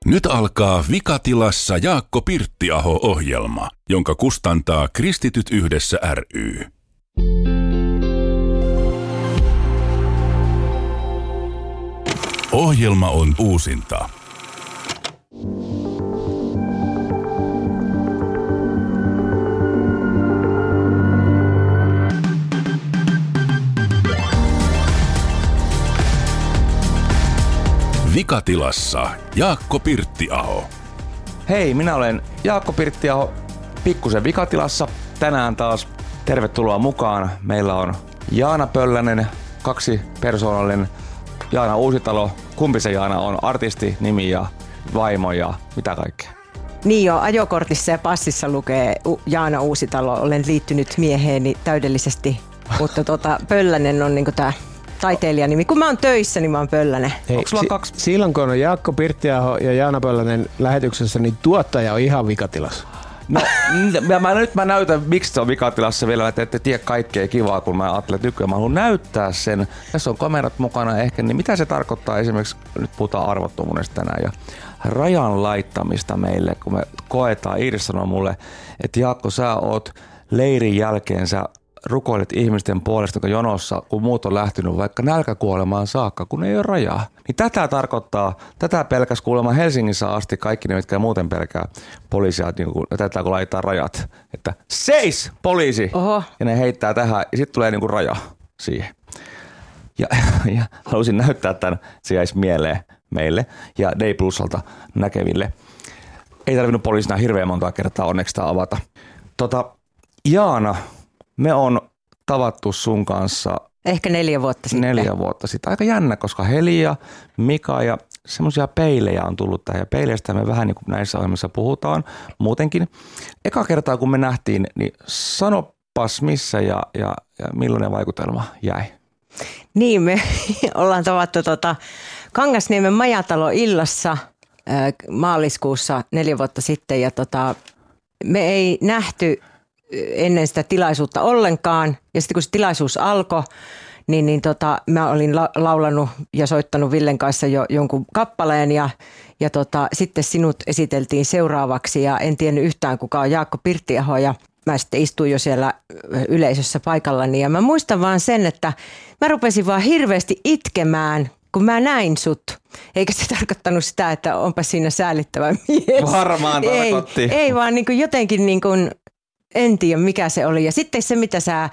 Nyt alkaa Vikatilassa Jaakko Pirttiaho-ohjelma, jonka kustantaa Kristityt yhdessä ry. Ohjelma on uusinta. Vikatilassa Jaakko Pirttiaho. Hei, minä olen Jaakko Pirttiaho, pikkusen Vikatilassa. Tänään taas tervetuloa mukaan. Meillä on Jaana Pöllänen, kaksipersoonallinen Jaana Uusitalo. Kumpi se Jaana on? Artisti, nimi ja vaimo ja mitä kaikkea? Niin jo, ajokortissa ja passissa lukee Jaana Uusitalo. Olen liittynyt mieheeni täydellisesti, mutta Pöllänen on niinku tää taiteilijanimi. Kun mä oon töissä, niin mä oon Pöllänen. Hei, Onko sulla kaksi? Silloin kun on Jaakko Pirttiaho ja Jaana Pöllänen lähetyksessä, niin tuottaja on ihan Vikatilassa. No, nyt mä näytän, miksi se on Vikatilassa vielä, että ette tiedä kaikkea kivaa, kun mä ajattelen, että nykyään mä haluan näyttää sen. Tässä on kamerat mukana ehkä, niin mitä se tarkoittaa esimerkiksi, nyt puhutaan arvottomuudesta tänään ja rajan laittamista meille, kun me koetaan, Iiris sanoo mulle, että Jaakko, sä oot leirin jälkeen, sä rukoilet ihmisten puolesta, joka jonossa, kun muut on lähtenyt vaikka nälkäkuolemaan saakka, kun ei ole rajaa. Niin tätä tarkoittaa, tätä pelkäs kuulemma Helsingissä asti kaikki ne, mitkä muuten pelkää poliisia, niin tätä kun laittaa rajat, että seis poliisi! Oho. Ja ne heittää tähän ja sitten tulee niin kuin raja siihen. Ja halusin näyttää tämän, se jäisi mieleen meille ja Day Plusalta näkeville. Ei tarvinnut poliisina hirveän monta kertaa onneksi sitä avata. Jaana, me on tavattu sun kanssa ehkä 4 vuotta sitten. 4 vuotta sitten. Aika jännä, koska Heli ja Mika ja semmoisia peilejä on tullut tähän. Ja peileistä me vähän niin kuin näissä ohjelmissa puhutaan muutenkin. Eka kertaa kun me nähtiin, niin sanopas missä ja millainen vaikutelma jäi? Niin, me ollaan tavattu Kangasniemen Majatalo illassa maaliskuussa 4 vuotta sitten. Ja me ei nähty ennen sitä tilaisuutta ollenkaan. Ja sitten kun se tilaisuus alkoi, niin mä olin laulanut ja soittanut Villen kanssa jo jonkun kappaleen ja sitten sinut esiteltiin seuraavaksi ja en tiennyt yhtään kuka on Jaakko Pirttiaho ja mä sitten istuin jo siellä yleisössä paikallani ja mä muistan vaan sen, että mä rupesin vaan hirveästi itkemään, kun mä näin sut. Eikä se tarkoittanut sitä, että onpa siinä säälittävä mies. Varmaan tarkoitti. Ei vaan niin kuin jotenkin niin kuin en tiedä mikä se oli. Ja sitten se mitä sä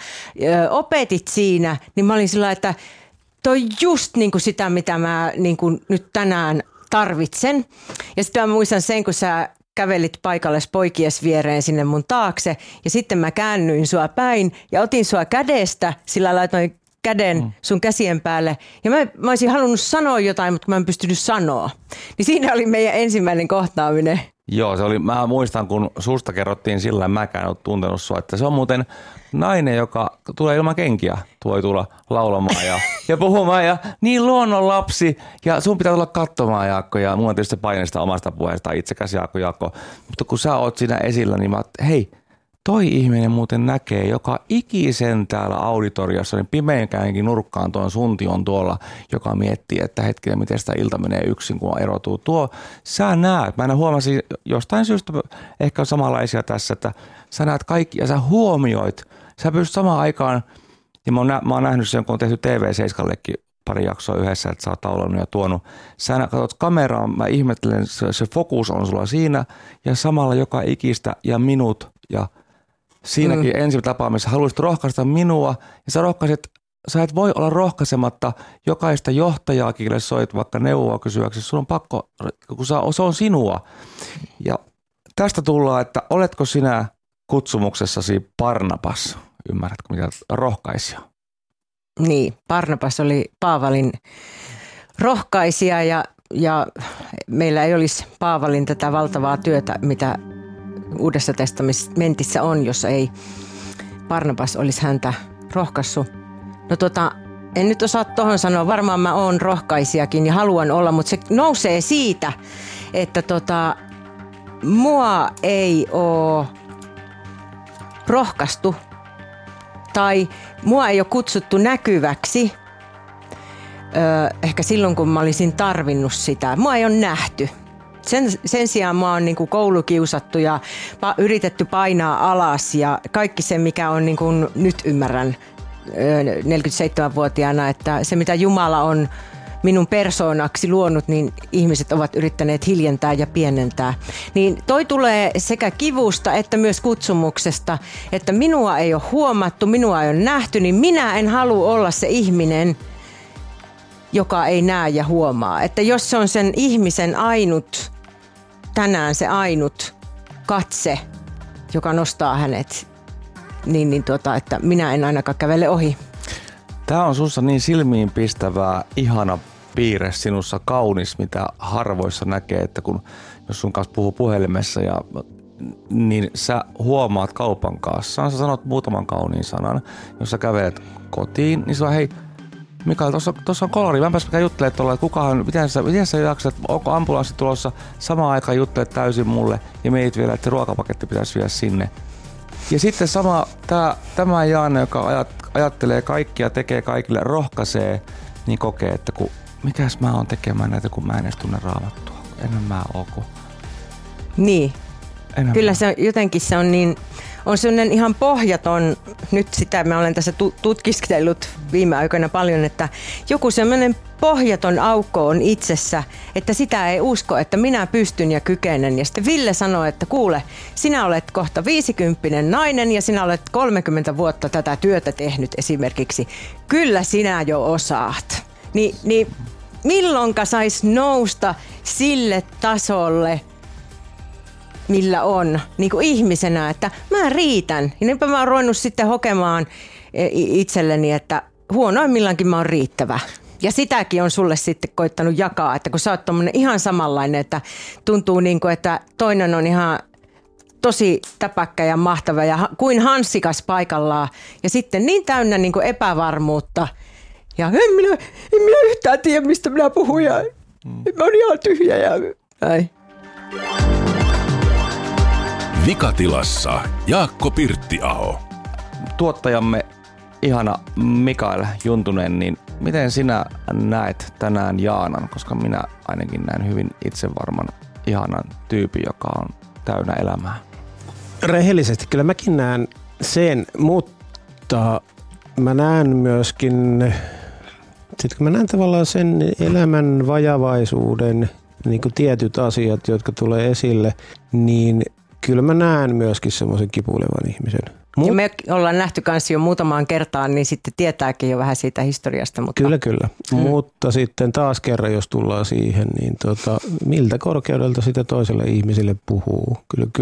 opetit siinä, niin mä olin sillä että toi just niin kuin sitä mitä mä niin kuin nyt tänään tarvitsen. Ja sitten mä muistan sen kun sä kävelit paikalle poikies viereen sinne mun taakse. Ja sitten mä käännyin sua päin ja otin sua kädestä, sillä laitoin käden sun käsien päälle. Ja mä olisin halunnut sanoa jotain, mutta mä en pystynyt sanoa. Niin siinä oli meidän ensimmäinen kohtaaminen. Joo, se oli, mä muistan, kun susta kerrottiin sillä, mäkään ole tuntenut sua, että se on muuten nainen, joka tulee ilman kenkiä, voi tulla laulamaan ja puhumaan ja niin luonnon lapsi ja sun pitää tulla katsomaan Jaakko ja mulla on tietysti paine sitä omasta puheesta, itsekäs Jaakko, mutta kun sä oot siinä esillä, niin mä hei, toi ihminen muuten näkee joka ikisen täällä auditoriossa, niin pimeänkäänkin nurkkaan tuon sunti on tuolla, joka miettii, että hetkinen, miten sitä ilta menee yksin, kun erotuu. Sä näet, mä huomasin jostain syystä ehkä samanlaisia tässä, että sä näet kaikki ja sä huomioit, sä pystyt samaan aikaan, ja mä oon nähnyt sen, kun on tehty TV7-kallekin pari jaksoa yhdessä, että sä oot laulannut ja tuonut. Sä katsot kameraan, mä ihmettelen, se fokus on sulla siinä, ja samalla joka ikistä ja minut ja siinäkin ensi tapaamisessa haluaisit rohkaista minua ja sä et voi olla rohkaisematta jokaista johtajaa, kelle soit vaikka neuvoa kysyäksi. Sun on pakko, kun se on sinua. Ja tästä tullaan, että oletko sinä kutsumuksessasi Barnabas? Ymmärrätkö mitä rohkaisija? Niin, Barnabas oli Paavalin rohkaisija ja meillä ei olisi Paavalin tätä valtavaa työtä, mitä Uudessa testamentissa on, jossa ei Barnabas olisi häntä rohkaissut. No en nyt osaa tuohon sanoa, varmaan mä oon rohkaisijakin ja haluan olla, mutta se nousee siitä, että mua ei oo rohkaistu tai mua ei ole kutsuttu näkyväksi ehkä silloin, kun mä olisin tarvinnut sitä. Mua ei ole nähty. Sen sijaan mä oon niin kuin koulukiusattu ja yritetty painaa alas ja kaikki se, mikä on niin kuin nyt ymmärrän 47-vuotiaana, että se mitä Jumala on minun persoonaksi luonut, niin ihmiset ovat yrittäneet hiljentää ja pienentää. Niin toi tulee sekä kivusta että myös kutsumuksesta, että minua ei ole huomattu, minua ei ole nähty, niin minä en halua olla se ihminen, joka ei näe ja huomaa. Että jos se on sen ihmisen ainut, tänään se ainut katse, joka nostaa hänet, että minä en ainakaan kävele ohi. Tämä on sussa niin silmiinpistävää, ihana piirre sinussa, kaunis, mitä harvoissa näkee, että jos sun kanssa puhuu puhelimessa niin sä huomaat kaupan kanssa, sä sanot muutaman kauniin sanan, jos sä kävelet kotiin, niin sä hei Mikael, tuossa on kolari, mä enpäs juttelemaan tuolla, että miten sä jaksat, onko ambulanssi tulossa, samaan aikaan juttelet täysin mulle ja mietit vielä, että ruokapaketti pitäisi viedä sinne. Ja sitten tämä Jaana, joka ajattelee kaikkia, tekee kaikille, rohkaisee, niin kokee, että mikäs mä oon tekemään näitä, kun mä en edes tunne Raamattua. Enhän mä oo. Niin. Kyllä se jotenkin se on niin, on sellainen ihan pohjaton, nyt sitä mä olen tässä tutkiskellut viime aikoina paljon, että joku sellainen pohjaton aukko on itsessä, että sitä ei usko, että minä pystyn ja kykenen. Ja sitten Ville sanoi, että kuule, sinä olet kohta 50 nainen ja sinä olet 30 vuotta tätä työtä tehnyt esimerkiksi. Kyllä sinä jo osaat. Niin milloinka sais nousta sille tasolle, millä on niin kuin ihmisenä, että mä riitän. Ja niinpä mä oon ruvennut sitten hokemaan itselleni, että huonoimmillaankin mä oon riittävä. Ja sitäkin on sulle sitten koittanut jakaa, että kun sä oot tommonen ihan samanlainen, että tuntuu niin kuin, että toinen on ihan tosi täpäkkä ja mahtava ja kuin hanssikas paikallaan. Ja sitten niin täynnä niin kuin epävarmuutta. Ja en minä yhtään tiedä, mistä minä puhun ja mä oon ihan tyhjä ja näin. Vikatilassa Jaakko Pirttiaho. Tuottajamme ihana Mikael Juntunen, niin miten sinä näet tänään Jaanan? Koska minä ainakin näen hyvin itsevarman, ihanan tyypin, joka on täynnä elämää. Rehellisesti kyllä mäkin näen sen, mutta mä näen myöskin, sitten kun mä näen tavallaan sen elämän vajavaisuuden, niin kuin tietyt asiat, jotka tulee esille, niin kyllä mä näen myöskin semmoisen kipuilevan ihmisen. Ja me ollaan nähty kanssa jo muutamaan kertaan, niin sitten tietääkin jo vähän siitä historiasta. Mutta Kyllä. Mutta sitten taas kerran, jos tullaan siihen, niin miltä korkeudelta sitä toiselle ihmiselle puhuu.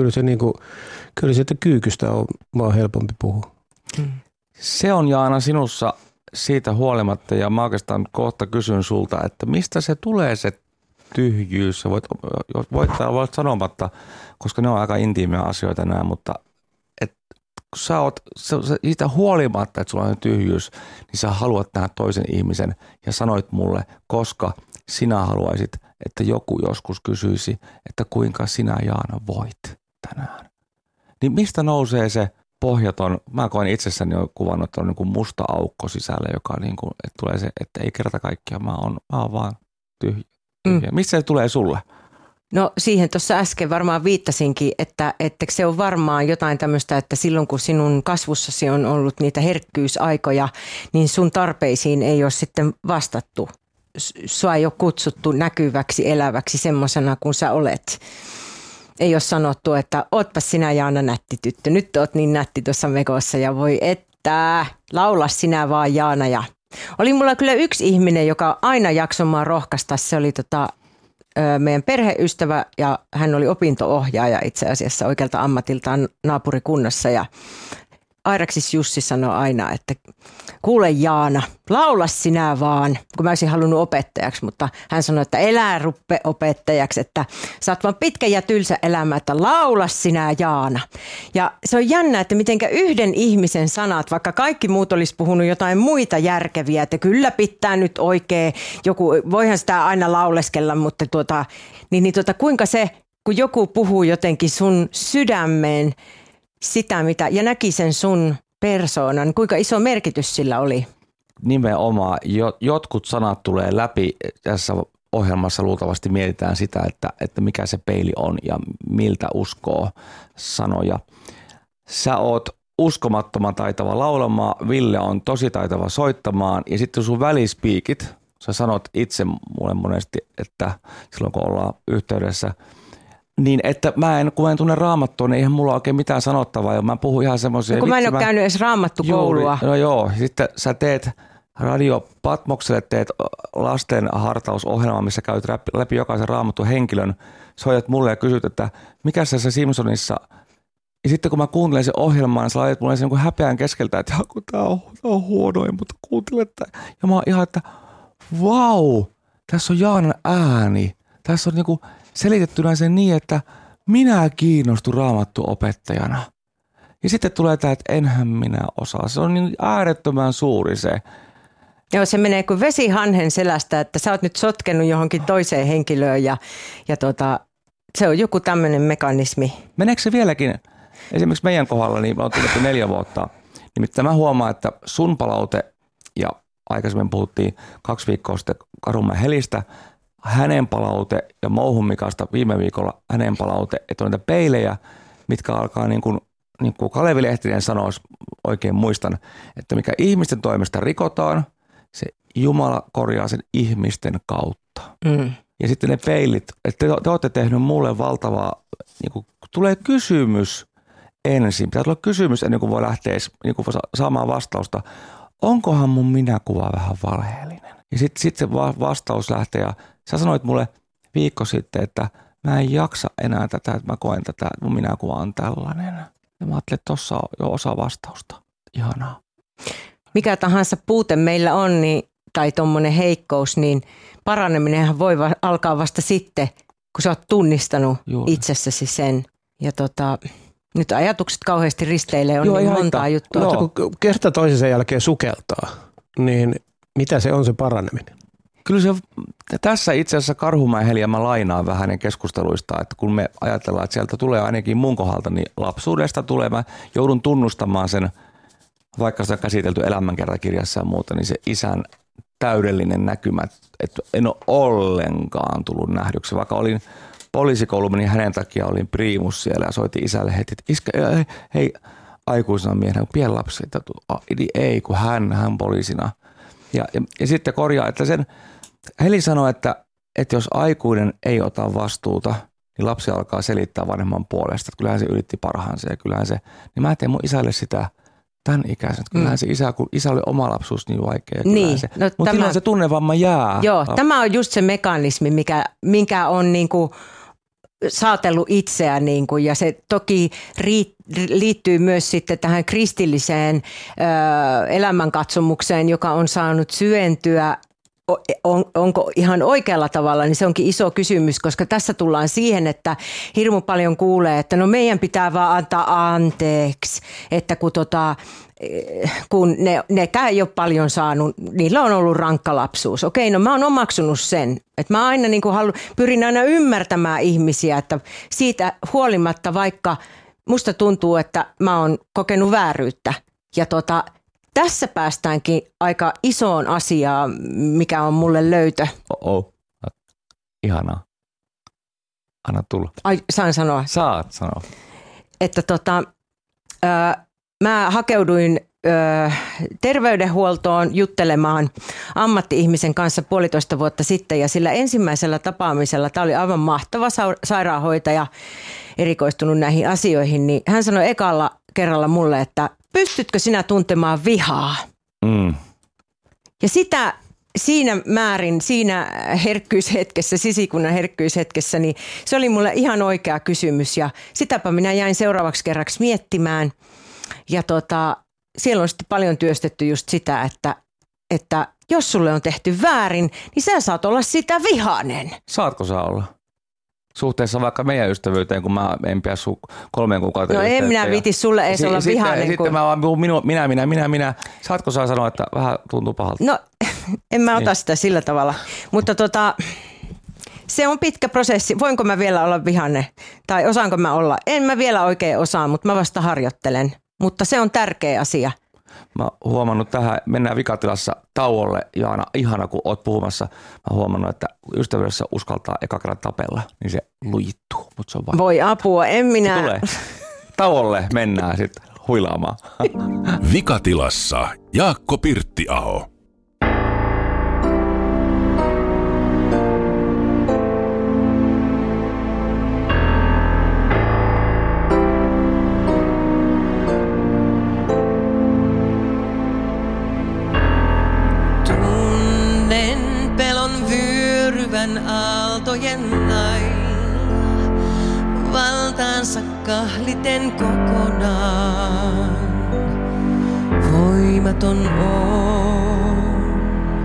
Kyllä siitä kyykystä on vaan helpompi puhua. Se on Jaana sinussa siitä huolimatta, ja mä oikeastaan kohta kysyn sulta, että mistä se tulee se tyhjyys. Voit sanomatta, koska ne on aika intiimejä asioita nämä, mutta kun sä oot siitä huolimatta, että sulla on tyhjyys, niin sä haluat nähdä toisen ihmisen ja sanoit mulle, koska sinä haluaisit, että joku joskus kysyisi, että kuinka sinä Jaana voit tänään. Niin mistä nousee se pohjaton, mä koen itsessäni jo kuvannut, että on niin kuin musta aukko sisällä, joka niin kuin, että tulee se, että ei kerta kaikkiaan, mä oon vaan tyhjä. Mistä se tulee sulle? No siihen tuossa äsken varmaan viittasinkin, että se on varmaan jotain tämmöistä, että silloin kun sinun kasvussasi on ollut niitä herkkyysaikoja, niin sun tarpeisiin ei ole sitten vastattu. Sua ei ole kutsuttu näkyväksi, eläväksi semmoisena kuin sä olet. Ei ole sanottu, että ootpas sinä Jaana nätti tyttö, nyt oot niin nätti tuossa mekossa ja voi että laula sinä vaan Jaana. Ja oli mulla kyllä yksi ihminen, joka aina jaksoi mua rohkaista, se oli meidän perheystävä ja hän oli opinto-ohjaaja itse asiassa oikealta ammatiltaan naapurikunnassa ja Airaksis Jussi sanoi aina, että kuule Jaana, laula sinä vaan, kun mä olisin halunnut opettajaksi, mutta hän sanoi, että elää ruppe opettajaksi, että sä oot vaan pitkä ja tylsä elämä, että laula sinä Jaana. Ja se on jännä, että mitenkä yhden ihmisen sanat, vaikka kaikki muut olisi puhunut jotain muita järkeviä, että kyllä pitää nyt oikein, voihan sitä aina lauleskella, mutta kuinka se, kun joku puhuu jotenkin sun sydämeen, sitä mitä, ja näki sen sun persoonan, kuinka iso merkitys sillä oli? Nimenomaan. Jotkut sanat tulee läpi tässä ohjelmassa luultavasti mietitään sitä, että mikä se peili on ja miltä uskoo sanoja. Sä oot uskomattoman taitava laulamaan, Ville on tosi taitava soittamaan ja sitten sun välispiikit, sä sanot itse mulle monesti, että silloin kun ollaan yhteydessä, niin että kun en tunne raamattua, niin eihän mulla oikein mitään sanottavaa ja mä puhun ihan semmoisia. No, kun mä en ole käynyt edes raamattukoulua. No joo, sitten sä teet Radio Patmokselle teet lasten hartausohjelma, missä käyt läpi jokaisen raamatun henkilön. Soitat mulle ja kysyt, että mikä se Simpsonissa. Ja sitten kun mä kuuntelen sen ohjelman, niin sä laitat mulle sen niin häpeän keskeltä, että kun tää on huonoin, mutta kuuntele. Ja mä oon ihan, että vau, tässä on Jaanan ääni. Tässä on niinku selitettynä sen niin, että minä kiinnostun raamattuopettajana. Ja sitten tulee tämä, että enhän minä osaa. Se on niin äärettömän suuri se. Joo, se menee kuin vesi hanhen selästä, että sä oot nyt sotkenut johonkin toiseen henkilöön ja se on joku tämmöinen mekanismi. Meneekö se vieläkin? Esimerkiksi meidän kohdalla, niin me on tullut 4 vuotta. Nimittäin mä huomaan, että sun palaute, ja aikaisemmin puhuttiin 2 viikkoa sitten Karunmäen Helistä, hänen palaute ja Mouhun Mikasta viime viikolla hänen palaute, että on niitä peilejä, mitkä alkaa niin kuin Kalevi Lehtinen sanoi, oikein muistan, että mikä ihmisten toimesta rikotaan, se Jumala korjaa sen ihmisten kautta. Mm. Ja sitten ne peilit, että te olette tehnyt mulle valtavaa, niin kuin tulee kysymys ensin, pitää tulla kysymys ennen kuin voi lähteä niin kuin saamaan vastausta, onkohan mun minäkuva vähän valheellinen? Ja sitten se vastaus lähtee ja sä sanoit mulle viikko sitten, että mä en jaksa enää tätä, että mä koen tätä, että mun minäkuva on tällainen. Ja mä ajattelin, että tossa on jo osa vastausta. Ihanaa. Mikä tahansa puute meillä on tai tuommoinen heikkous, niin paraneminenhan voi alkaa vasta sitten, kun sä oot tunnistanut itsessäsi sen. Ja nyt ajatukset kauheasti risteilee, on niin montaa juttua. Joo. Kun kerta toisen jälkeen sukeltaa, niin mitä se on se paraneminen? Kyllä se tässä itse asiassa Karhumäen Heliä mä lainaan vähän hänen keskusteluista, että kun me ajatellaan, että sieltä tulee ainakin mun kohdalta, niin lapsuudesta tulee, mä joudun tunnustamaan sen, vaikka sitä on käsitelty elämänkertakirjassa ja muuta, niin se isän täydellinen näkymä, että en ole ollenkaan tullut nähdyksi, vaikka olin poliisikoulu, niin hänen takia olin priimus siellä ja soitin isälle heti, että iskä, hei aikuisena miehenä, pieni lapsi, että ei, kun hän poliisina. Ja sitten korjaa, että sen Heli sanoi, että jos aikuinen ei ota vastuuta, niin lapsi alkaa selittää vanhemman puolesta, että kyllähän se ylitti parhaansa ja kyllähän se, niin mä teen mun isälle sitä tämän ikäisen, että kyllähän se isä, kun isä oli oma lapsuus niin vaikea. Niin, no, mutta kyllä se tunnevamma jää. Joo, tämä on just se mekanismi, minkä on niinku saatellut itseään ja se toki liittyy myös sitten tähän kristilliseen elämänkatsomukseen, joka on saanut syventyä. Onko ihan oikealla tavalla, niin se onkin iso kysymys, koska tässä tullaan siihen, että hirmu paljon kuulee, että no meidän pitää vaan antaa anteeksi, että kun nekään ei ole paljon saanut, niillä on ollut rankka lapsuus. Okei, no mä oon omaksunut sen, että mä aina pyrin aina ymmärtämään ihmisiä, että siitä huolimatta vaikka musta tuntuu, että mä oon kokenut vääryyttä ja tässä päästäänkin aika isoon asiaan, mikä on mulle löytö. Ihanaa. Anna tulla. Ai, saan sanoa? Saat sanoa. Että mä hakeuduin terveydenhuoltoon juttelemaan ammatti-ihmisen kanssa 1,5 vuotta sitten ja sillä ensimmäisellä tapaamisella, tämä oli aivan mahtava sairaanhoitaja, erikoistunut näihin asioihin, niin hän sanoi ekalla kerralla mulle, että pystytkö sinä tuntemaan vihaa? Mm. Ja siinä herkkyyshetkessä, sisikunnan herkkyyshetkessä, niin se oli mulle ihan oikea kysymys ja sitäpä minä jäin seuraavaksi kerraksi miettimään. Ja siellä on sitten paljon työstetty just sitä, että jos sulle on tehty väärin, niin sä saat olla sitä vihainen. Saatko sä olla? Suhteessa vaikka meidän ystävyyteen, kun mä en pidä 3 kuukautta. No en minä viiti sulle edes olla vihainen. Sitten mä vaan puhun minä. Saatko sä sanoa, että vähän tuntuu pahalta? No en mä ota sitä sillä tavalla, mutta se on pitkä prosessi. Voinko mä vielä olla vihainen tai osaanko mä olla? En mä vielä oikein osaa, mutta mä vasta harjoittelen. Mutta se on tärkeä asia. Mä oon huomannut tähän, mennään vikatilassa tauolle, Jaana, ihana kun oot puhumassa. Mä oon huomannut, että ystävyydessä uskaltaa eka kerran tapella, niin se lujittuu. Mut se on vaan... Voi apua, en minä... Se tulee. Tauolle mennään sitten huilaamaan. Vikatilassa Jaakko Pirttiaho. Aaltojen lailla valtaansa kahliten kokonaan. Voimaton on.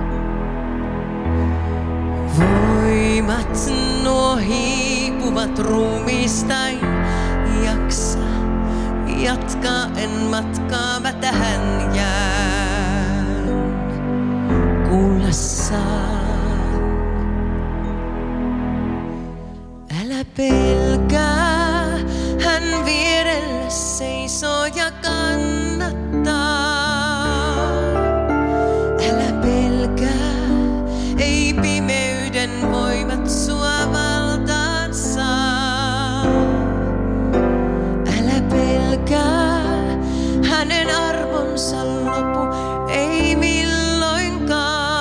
Voimat nuo hiipuvat ruumiistain. Jaksa jatkaa en matkaa mä tähän jään. Kuulla saa. Älä pelkää, hän vierellä seisoo ja kannattaa. Älä pelkää, ei pimeyden voimat sua valtaan saa. Älä pelkää, hänen armonsa lopu ei milloinkaan.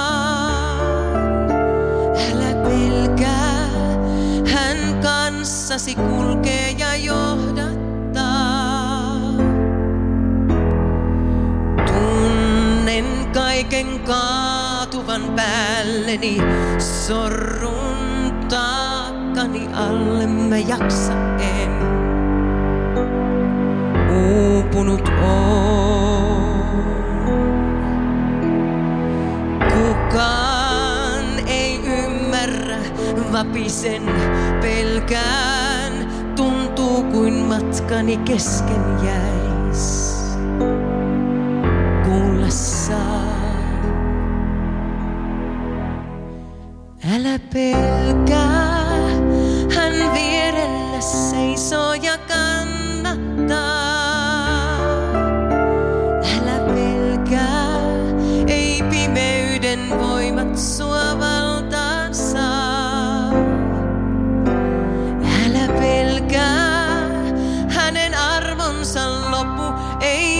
Älä pelkää. Kanssasi kulkee ja johdattaa. Tunnen kaiken kaatuvan päälleni, sorrun taakkani alle mä jaksa en. Uupunut on. Kukaan ei ymmärrä, vapisen pelkään, tuntuu kuin matkani kesken jäis. Kuulla saa. Älä pelkää, hän vierellä seisoo ja kannattaa. Älä pelkää, ei pimeyden voimat sua valtaan saa. Älä pelkää, hänen armonsa lopu ei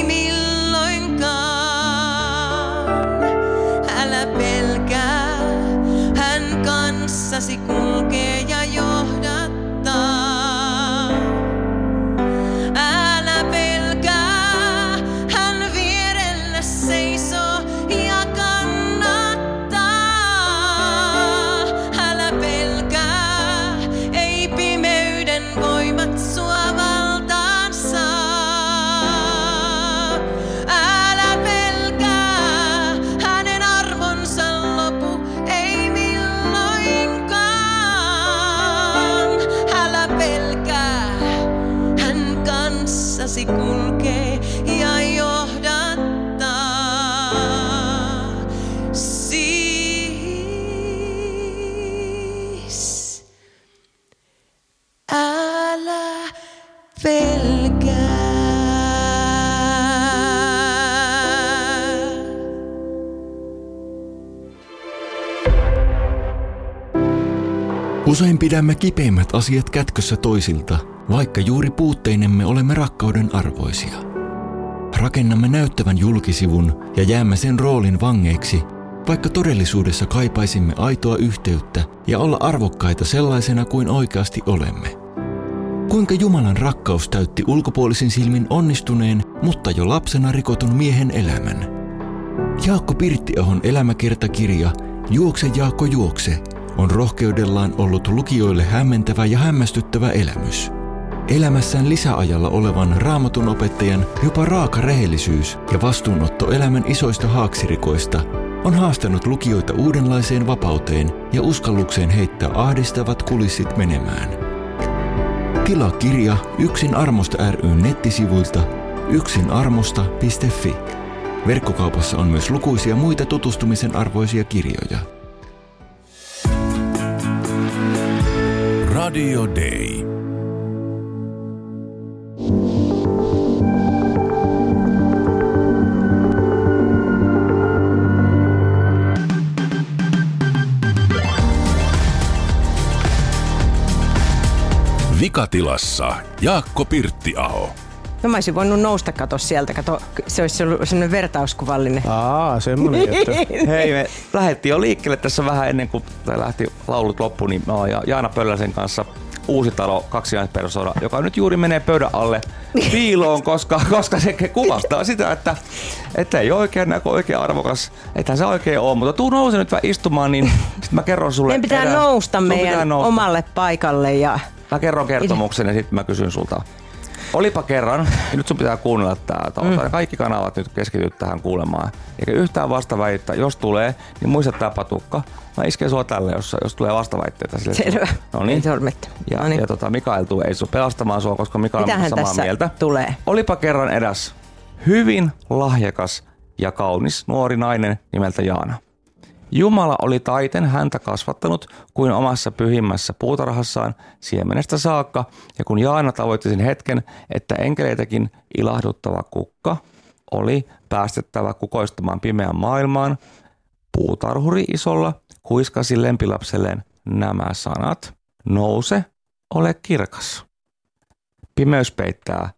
milloinkaan. Älä pelkää, hän kanssasi kulkee ja johdattaa. Älä pelkää, hän vierellä seisoo ja kannattaa. Älä pelkää, ei pimeyden voimat sua valtaan saa. Älä pelkää, hänen armonsa lopu ei milloinkaan. Älä pelkää, hän kanssasi kulkee ja johdattaa. Siis älä pelkää. Usein pidämme kipeimmät asiat kätkössä toisilta, vaikka juuri puutteinemme olemme rakkauden arvoisia. Rakennamme näyttävän julkisivun ja jäämme sen roolin vangeiksi, vaikka todellisuudessa kaipaisimme aitoa yhteyttä ja olla arvokkaita sellaisena kuin oikeasti olemme. Kuinka Jumalan rakkaus täytti ulkopuolisin silmin onnistuneen, mutta jo lapsena rikotun miehen elämän. Jaakko Pirttiahon elämäkertakirja Juokse Jaakko juokse on rohkeudellaan ollut lukijoille hämmentävä ja hämmästyttävä elämys. Elämässään lisäajalla olevan Raamatun opettajan jopa raaka rehellisyys ja vastuunotto elämän isoista haaksirikoista on haastanut lukijoita uudenlaiseen vapauteen ja uskallukseen heittää ahdistavat kulissit menemään. Tilaa kirja Yksin armosta ry:n nettisivuilta yksinarmosta.fi. Verkkokaupassa on myös lukuisia muita tutustumisen arvoisia kirjoja. Radio Day. Vikatilassa Jaakko Pirttiaho. No mä olisin voinut nousta sieltä. Se olisi ollut semmoinen vertauskuvallinen. Semmoinen juttu. Hei, me lähdettiin jo liikkeelle tässä vähän ennen kuin lähti laulut loppuun, niin ja Jaana Pölläsen kanssa Uusitalo 2 persona, joka nyt juuri menee pöydän alle piiloon, koska se kuvastaa sitä, että ei oikein näkö oikein arvokas, ethän se oikein ole, mutta tuu nouse nyt vähän istumaan, niin sit mä kerron sulle. Meidän pitää nousta meidän omalle paikalle. Ja mä kerron kertomuksen ja sitten mä kysyn sulta. Olipa kerran, ja nyt sun pitää kuunnella tää. Kaikki kanavat nyt keskityt tähän kuulemaan. Eikä yhtään vastaväittä, jos tulee, niin muista tää patukka. Mä isken sua tälle, jos tulee vastaväitteitä. Selvä. Noniin. Ja Mikael ei sun pelastamaan sua, koska Mikael on samaa mieltä. Tulee? Olipa kerran eräs hyvin lahjakas ja kaunis nuori nainen nimeltä Jaana. Jumala oli taiten häntä kasvattanut kuin omassa pyhimmässä puutarhassaan siemenestä saakka, ja kun Jaana tavoitti sen hetken, että enkeleitäkin ilahduttava kukka oli päästettävä kukoistamaan pimeään maailmaan, puutarhuri isolla huiskasi lempilapselleen nämä sanat. Nouse, ole kirkas. Pimeys peittää.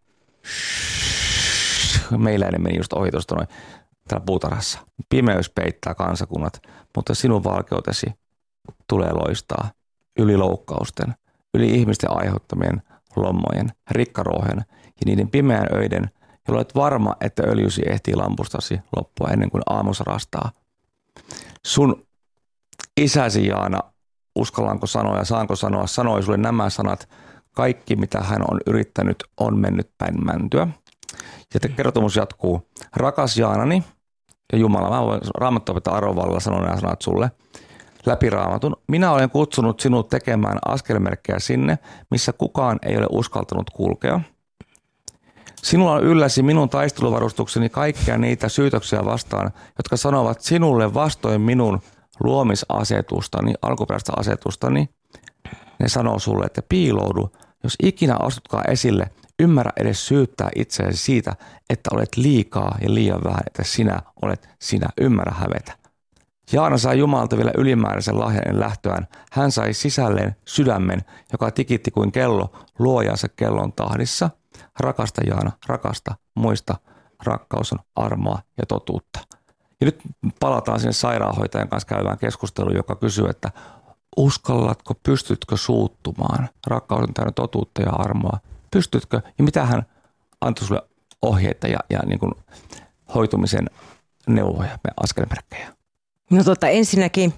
Meiläinen meni just ohi tuosta noin täällä puutarhassa. Pimeys peittää kansakunnat, mutta sinun valkeutesi tulee loistaa yli loukkausten, yli ihmisten aiheuttamien lommojen, rikkaruohen ja niiden pimeän öiden, jolloin olet varma, että öljysi ehtii lampustasi loppua ennen kuin aamu sarastaa. Sun isäsi Jaana, uskallanko sanoa ja saanko sanoa, sanoi sulle nämä sanat. Kaikki, mitä hän on yrittänyt, on mennyt päin mäntyä. Ja kertomus jatkuu. Rakas Jaanani ja Jumala, mä voin Raamattuopettaja Arovalla sanoa nämä sanat sulle. Läpi Raamatun. Minä olen kutsunut sinut tekemään askelmerkkejä sinne, missä kukaan ei ole uskaltanut kulkea. Sinulla on ylläsi minun taisteluvarustukseni kaikkia niitä syytöksiä vastaan, jotka sanovat sinulle vastoin minun luomisasetustani, alkuperäistä asetustani. Ne sanoo sulle, että piiloudu, jos ikinä astutkaan esille, ymmärrä edes syyttää itseäsi siitä, että olet liikaa ja liian vähän, että sinä olet sinä, ymmärrä hävetä. Jaana sai Jumalalta vielä ylimääräisen lahjan ennen lähtöään. Hän sai sisälleen sydämen, joka tikitti kuin kello luojansa kellon tahdissa. Rakasta Jaana, rakasta, muista, rakkaus on armoa ja totuutta. Ja nyt palataan sinne sairaanhoitajan kanssa käyvään keskusteluun, joka kysyy, että uskallatko, pystytkö suuttumaan? Rakkaus on täynnä totuutta ja armoa. Pystytkö? Ja mitä hän antoi sulle ohjeita ja niin kuin hoitumisen neuvoja ja askelmerkkejä? No ensinnäkin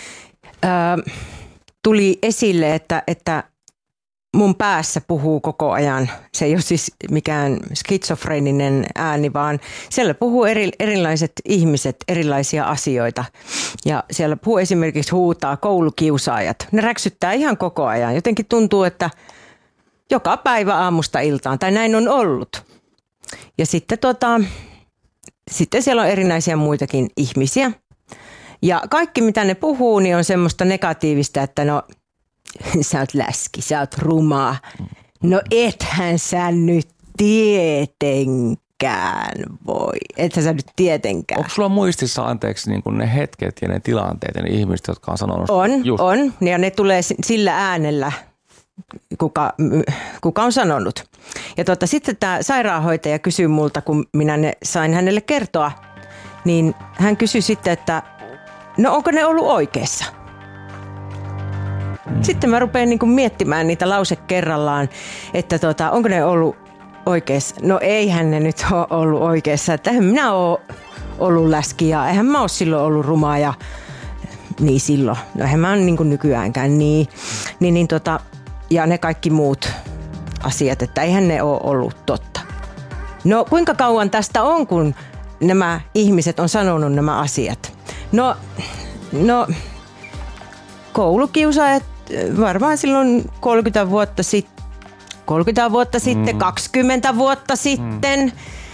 tuli esille, että mun päässä puhuu koko ajan. Se ei ole siis mikään skitsofreeninen ääni, vaan siellä puhuu erilaiset ihmiset erilaisia asioita. Ja siellä puhuu esimerkiksi huutaa koulukiusaajat. Ne räksyttää ihan koko ajan. Jotenkin tuntuu, että joka päivä aamusta iltaan, tai näin on ollut. Ja sitten, sitten siellä on erinäisiä muitakin ihmisiä. Ja kaikki mitä ne puhuu, niin on semmoista negatiivista, että no sä oot läski, sä oot rumaa. No ethän sä nyt tietenkään voi. Ethän sä nyt tietenkään. Onko sulla muistissa anteeksi niin kuin ne hetket ja ne tilanteet ja ne ihmiset, jotka on sanonut? On. Ja ne tulee sillä äänellä, kuka on sanonut. Ja sitten tämä sairaanhoitaja kysyi multa, kun minä ne sain hänelle kertoa, niin hän kysyi sitten, että no onko ne ollut oikeassa? Sitten mä rupean niin kuin miettimään niitä lause kerrallaan, että onko ne ollut oikeassa. No eihän ne nyt ole ollut oikeassa. Että eihän minä ole ollut läski ja eihän mä ole silloin ollut rumaa ja niin silloin. No eihän mä ole niin kuin nykyäänkään niin. Ja ne kaikki muut asiat, että eihän ne ole ollut totta. No kuinka kauan tästä on, kun nämä ihmiset on sanonut nämä asiat? No koulukiusaajat varmaan silloin 30 vuotta sitten, 20 vuotta sitten,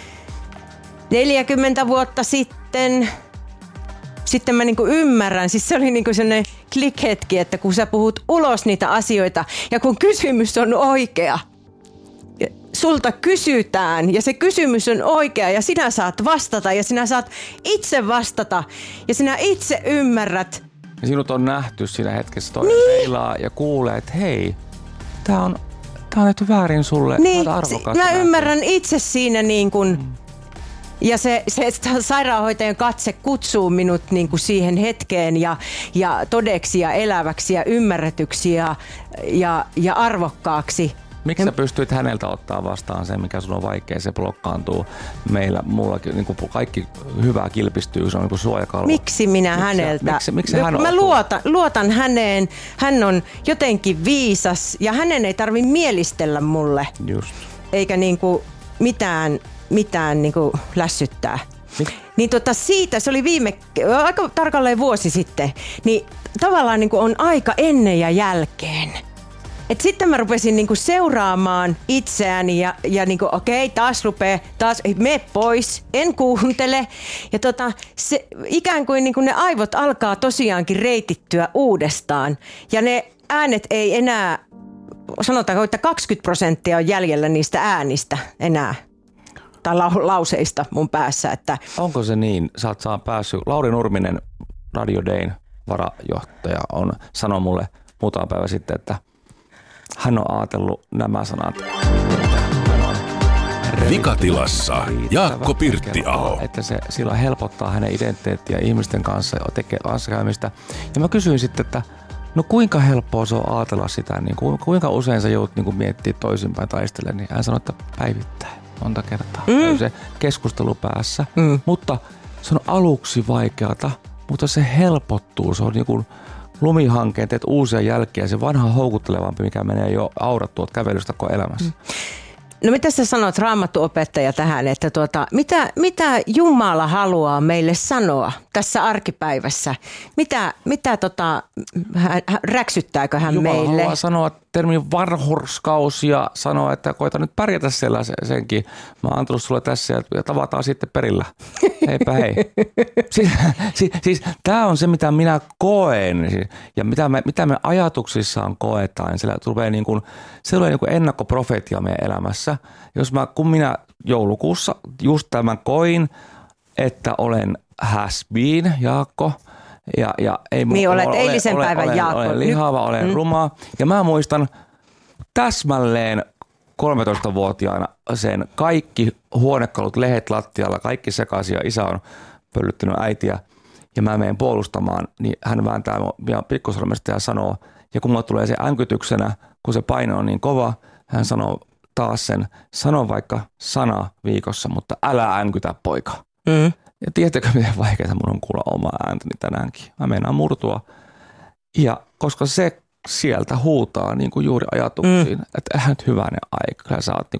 40 vuotta sitten. Sitten mä niinku ymmärrän, siis se oli niinku sellainen klikhetki, että kun sä puhut ulos niitä asioita ja kun kysymys on oikea, sulta kysytään ja se kysymys on oikea ja sinä saat vastata ja sinä saat itse vastata ja sinä itse ymmärrät. Ja sinut on nähty siinä hetkessä, toinen peilaa ja kuulee, että hei, tää tää on tehty väärin sulle. Niin, Arvokasta mä ymmärrän itse siinä niin kuin, ja se sairaanhoitajan katse kutsuu minut niin kuin siihen hetkeen ja todeksi ja eläväksi ja ymmärretyksi ja arvokkaaksi. Miksi sä pystyit häneltä ottaa vastaan sen, mikä sun on vaikea, se blokkaantuu meillä, mullakin, niin kuin kaikki hyvää kilpistyy, se on niin kuin suojakalvo. Miksi minä häneltä? Miksi hän mä luotan häneen, hän on jotenkin viisas ja hänen ei tarvitse mielistellä mulle. Just. Eikä niinku mitään niinku lässyttää. Niin siitä, se oli aika tarkalleen vuosi sitten, niin tavallaan niinku on aika ennen ja jälkeen. Et sitten mä rupesin niinku seuraamaan itseäni ja niinku, okei, taas mene pois, en kuuntele. Ja se, ikään kuin niinku ne aivot alkaa tosiaankin reitittyä uudestaan. Ja ne äänet ei enää, sanotaanko, että 20% on jäljellä niistä äänistä enää. Tai lauseista mun päässä. Että onko se niin? Sä oot päässyt. Lauri Nurminen, Radio Dayn varajohtaja, sanoi mulle muutama päivä sitten, että hän on ajatellut nämä sanat. Vikatilassa Jaakko Pirttiaho. Että se sillä helpottaa hänen identiteettiä ihmisten kanssa ja tekee kanssakäymistä. Ja mä kysyin sitten, että no kuinka helppoa se on ajatella sitä, niin kuinka usein sä joudut niin miettimään toisinpäin taistelemaan, niin hän sanoi, että päivittäin monta kertaa. Se keskustelu päässä, mutta se on aluksi vaikeata, mutta se helpottuu. Se on niin kuin lumihankkeen, teet uusia jälkiä, se vanha houkuttelevampi, mikä menee jo aurattua kävelystä koko elämässä. No mitä sä sanot, raamattuopettaja, tähän, että mitä Jumala haluaa meille sanoa tässä arkipäivässä? Räksyttääkö hän Jumala meille? Haluaa sanoa termin vanhurskaus ja sanoa, että koita nyt pärjätä senkin. Mä oon antanut sulle tässä ja tavataan sitten perillä. Heipä hei. Siis tää on se, mitä minä koen ja mitä me ajatuksissaan koetaan. Se tulee niin kuin ennakkoprofeetia meidän elämässä. Kun minä joulukuussa just tämän koin, että olen has been, Jaakko. Niin olet eilisen päivän Jaakko. Olen lihava, olen ruma. Ja mä muistan täsmälleen 13-vuotiaana sen kaikki huonekalut, lehdet lattialla, kaikki sekaisin ja isä on pöllyttänyt äitiä. Ja mä menen puolustamaan, niin hän vääntää pikkusormesta ja sanoo, ja kun mulla tulee se änkytyksenä, kun se paino on niin kova, hän sanoo taas sano vaikka sana viikossa, mutta älä änkytä poika. Ja tiedätkö, miten vaikeaa mun on kuulla omaa ääntäni tänäänkin. Mä meinaan murtua. Ja koska se sieltä huutaa niin kuin juuri ajatuksiin, että eihän nyt hyvänen aika. Sä oot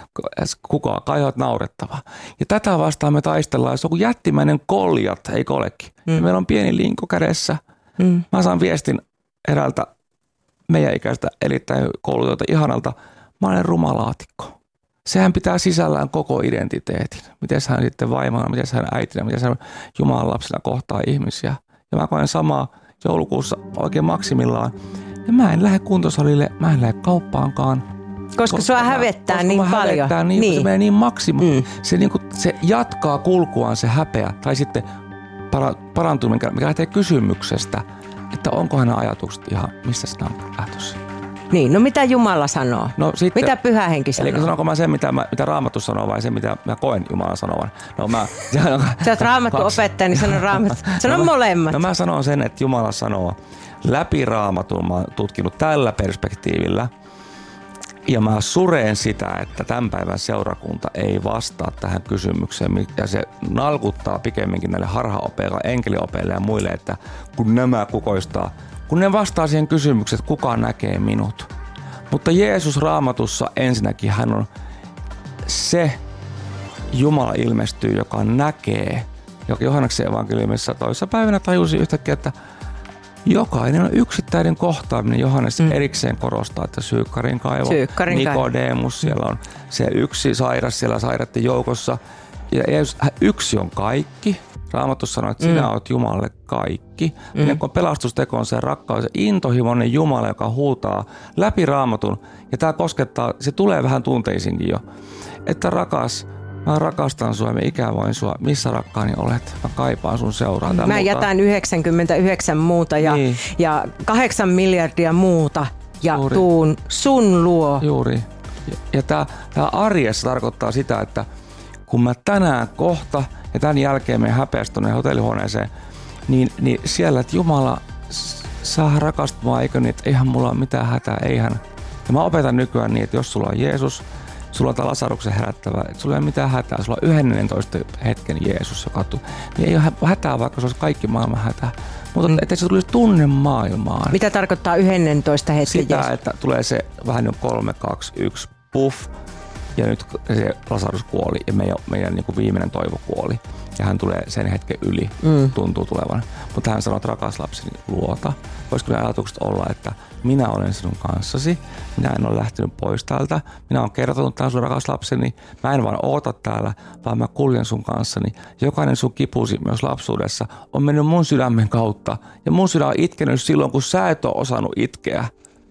kai oot naurettava. Ja tätä vastaan me taistellaan. Se on kuin jättimäinen Koljat, eikö olekin? Ja meillä on pieni linko kädessä. Mä saan viestin eräältä meidän ikäistä erittäin koulutetulta ihanalta. Mä olen rumalaatikko. Sehän pitää sisällään koko identiteetin. Miten hän sitten vaimona, miten hän äitinä, miten hän Jumalan lapsena kohtaa ihmisiä. Ja mä koen samaa joulukuussa oikein maksimillaan. Ja mä en lähde kuntosalille, mä en lähde kauppaankaan. Koska sua hävettää niin paljon. Niin. Se menee niin maksimuun. Se jatkaa kulkuaan se häpeä. Tai sitten parantuminen, mikä lähtee kysymyksestä, että onko hänen ajatukset ihan, mistä sitä on lähtössä. Niin, no mitä Jumala sanoo? No sitten, mitä Pyhä Henki sanoo? Eli sanonko mä sen, mitä Raamattu sanoo vai sen, mitä mä koen Jumalan sanovan? Sä oot Raamattu-opettaja, niin sano Raamattu. Sano molemmat. No mä sanon sen, että Jumala sanoo läpi Raamatun. Mä oon tutkinut tällä perspektiivillä. Ja mä sureen sitä, että tämän päivän seurakunta ei vastaa tähän kysymykseen. Ja se nalkuttaa pikemminkin näille harhaopeille, enkeliopeille ja muille, että kun nämä kukoistaa, kun ne vastaa siihen kysymykseen, että kuka näkee minut. Mutta Jeesus Raamatussa ensinnäkin hän on se Jumala ilmestyy, joka näkee. Johanneksen evankeliumissa toisessa päivänä tajusi yhtäkkiä, että jokainen on yksittäinen kohtaaminen. Johannes erikseen korostaa, että Syykkarin kaivo, Nikodemus, siellä on se yksi sairas siellä sairaiden joukossa. Ja Jeesus, yksi on kaikki. Raamattu sanoo, että sinä olet Jumalalle kaikki. Kun pelastusteko on se rakkaus, se intohimoinen Jumala, joka huutaa läpi Raamatun. Ja tämä koskettaa, se tulee vähän tunteisinkin jo. Että rakas, mä rakastan sua, mä ikävoin sua. Missä rakkaani olet? Mä kaipaan sun seuraa. Mä jätän 99 muuta ja 8 miljardia muuta. ja Juuri. tuun sun luo. Juuri. Ja tämä arjessa tarkoittaa sitä, että kun mä tänään kohta ja tämän jälkeen menen häpeästi tuonne hotellihuoneeseen, niin siellä, että Jumala saa rakastumaan, eikö niin, että eihän mulla ole mitään hätää, eihän. Ja mä opetan nykyään niin, että jos sulla on Jeesus, sulla on tämä Lasaruksen herättävä, että sulla ei ole mitään hätää, sulla on 11 hetken Jeesus, joka niin ei ole hätää, vaikka se olisi kaikki maailman hätää. Mutta ettei se tulisi tunne maailmaan. Mitä tarkoittaa 11 hetken? Sitä, että tulee se vähän niin 3, 2, 1, puff. Ja nyt se Lasarus kuoli ja meidän niin kuin viimeinen toivo kuoli. Ja hän tulee sen hetken yli, tuntuu tulevan. Mutta hän sanoo, että rakas lapseni, luota. Voisiko ne ajatukset olla, että minä olen sinun kanssasi, minä en ole lähtenyt pois täältä, minä olen kertonut tämän sun rakas lapseni, mä en vaan oota täällä, vaan mä kuljen sun kanssani. Jokainen sun kipusi myös lapsuudessa on mennyt mun sydämen kautta ja mun sydän on itkenyt silloin, kun sä et ole osannut itkeä.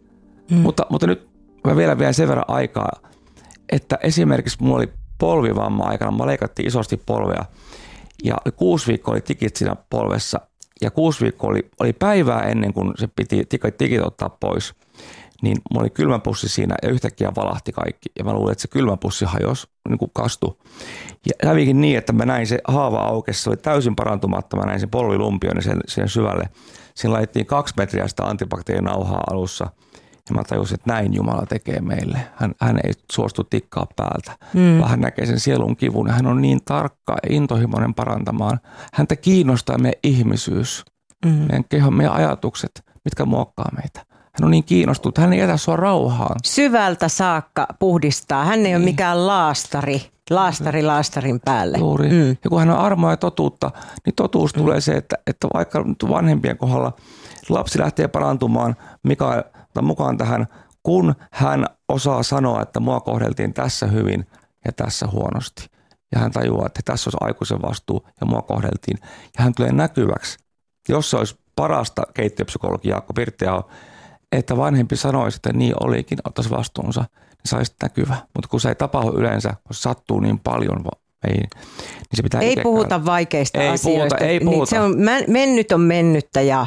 Mutta nyt mä vielä sen verran aikaa, että esimerkiksi mulla oli polvivamma aikana, mä leikattiin isosti polvea ja 6 viikkoa oli tikit siinä polvessa ja 6 viikkoa oli päivää ennen kuin se piti tikit ottaa pois, niin mulla oli kylmäpussi siinä ja yhtäkkiä valahti kaikki ja mä luulin, että se kylmäpussi hajosi, niin kuin kastui. Ja kävikin niin, että mä näin se haava aukesi, se oli täysin parantumatta, mä näin sen polvilumpion sen syvälle. Siinä laitettiin 2 metriä sitä antibakteerinauhaa alussa. Ja mä tajusin, että näin Jumala tekee meille. Hän ei suostu tikkaa päältä, vaan hän näkee sen sielun kivun. Ja hän on niin tarkka ja intohimoinen parantamaan. Häntä kiinnostaa meidän ihmisyys, meidän keho, meidän ajatukset, mitkä muokkaa meitä. Hän on niin kiinnostunut, hän ei jätä sua rauhaan. Syvältä saakka puhdistaa. Hän ei ole mikään laastari laastarin päälle. Juuri. Ja kun hän on armoa ja totuutta, niin totuus tulee se, että vaikka vanhempien kohdalla lapsi lähtee parantumaan mukaan tähän, kun hän osaa sanoa, että mua kohdeltiin tässä hyvin ja tässä huonosti. Ja hän tajuaa, että tässä olisi aikuisen vastuu ja mua kohdeltiin. Ja hän tulee näkyväksi. Jos se olisi parasta keittiöpsykologi Jaakko Pirttiaho, että vanhempi sanoisi, että niin olikin, ottaisi vastuunsa, niin se olisi näkyvä. Mutta kun se ei tapahdu yleensä, kun se sattuu niin paljon, niin se pitää ei puhuta vaikeista asioista. Ei puhuta. Niin se on, mennyt on mennyttä ja...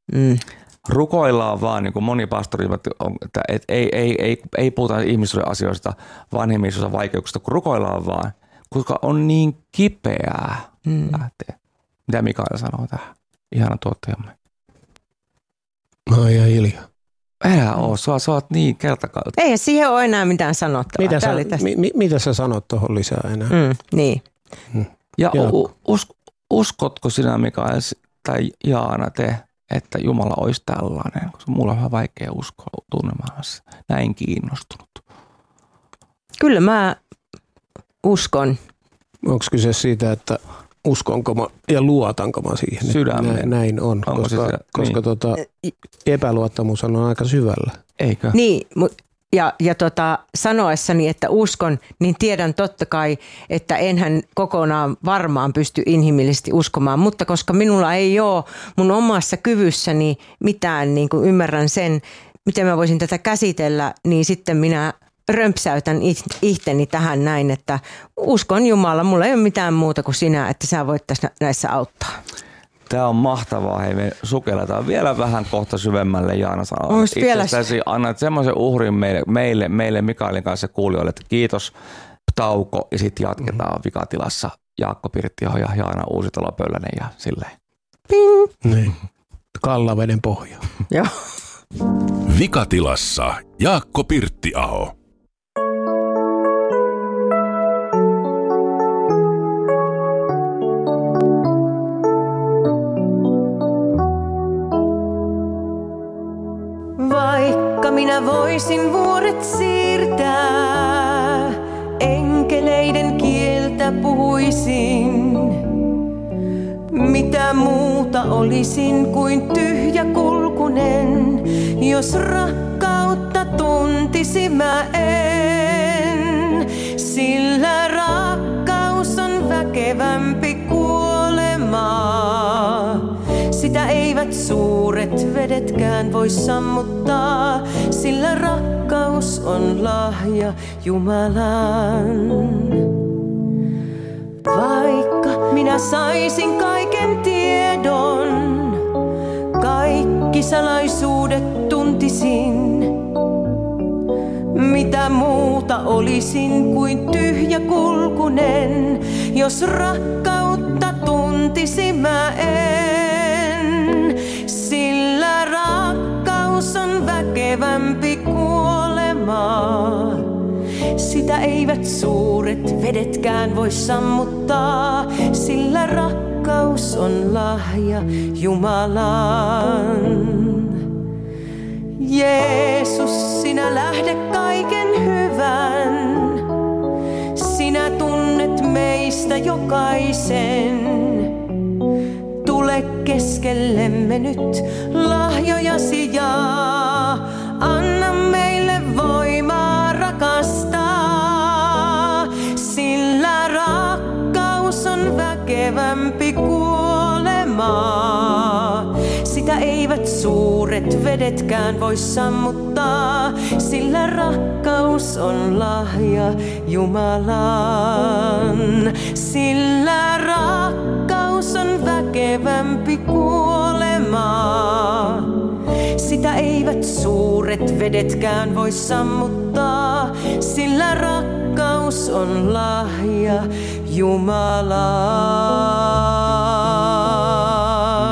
Rukoillaan vaan, niin kuin moni pastori, että ei puhuta ihmisuuden asioista, vanhemmisuuden vaikeuksista, kun rukoillaan vaan, koska on niin kipeää lähteä. Mitä Mikael sanoo tähän? Ihana tuottajamme. Mä oon ihan hiljaa. Älä oo, sä oot niin keltakalta. Eihän siihen ole enää mitään sanottavaa. Mitä sä sanot tuohon lisää enää? Niin. Ja uskotko sinä, Mikael, tai Jaana, että Jumala olisi tällainen, koska mulla on vähän vaikea uskoa tunnemaailmassa. Näin kiinnostunut. Kyllä mä uskon. Onko kyse siitä, että uskonko mä ja luotanko mä siihen? Sydämeen. Näin on, koska epäluottamus on aika syvällä. Eikö? Niin, ja sanoessani, että uskon, niin tiedän totta kai, että enhän kokonaan varmaan pysty inhimillisesti uskomaan, mutta koska minulla ei ole mun omassa kyvyssäni mitään, niin kuin ymmärrän sen, miten mä voisin tätä käsitellä, niin sitten minä römpsäytän itteni tähän näin, että uskon Jumala, mulla ei ole mitään muuta kuin sinä, että sä voit tässä näissä auttaa. Tämä on mahtavaa. Hei, me sukelletaan vielä vähän kohta syvemmälle, Jaana sanoo. Itsestäsi annat semmoisen uhrin meille Mikaelin kanssa kuulijoille, että kiitos, tauko ja sitten jatketaan Vikatilassa. Jaakko Pirttiaho ja Jaana Uusitalo-Pöllänen ja silleen. Ping! Niin. Kallaveden pohja. Joo. Vikatilassa Jaakko Pirttiaho. Vaikka minä voisin vuoret siirtää, enkeleiden kieltä puhuisin. Mitä muuta olisin kuin tyhjäkulkunen, jos rakkautta tuntisi mä en. Sillä rakkaus on väkevämpi kuolemaa. Sitä eivät suuret vedetkään voi sammuttaa, sillä rakkaus on lahja Jumalan. Vaikka minä saisin kaiken tiedon, kaikki salaisuudet tuntisin, Mitä muuta olisin kuin tyhjä kulkunen, jos rakkautta tuntisi mä en. Sillä rakkaus on väkevämpi kuolemaa. Sitä eivät suuret vedetkään voi sammuttaa, sillä rakkaus on lahja Jumalan. Jeesus, sinä lähde kaiken hyvän. Sinä tunnet meistä jokaisen. Tule keskellemme nyt lahjojasi ja anna meille voimaa rakastaa. Sillä rakkaus on väkevämpi kuolemaa. Sitä eivät suuret vedetkään voi sammuttaa, sillä rakkaus on lahja Jumalan. Sillä rakkaus on väkevämpi kuolemaa. Sitä eivät suuret vedetkään voi sammuttaa, sillä rakkaus on lahja Jumalan.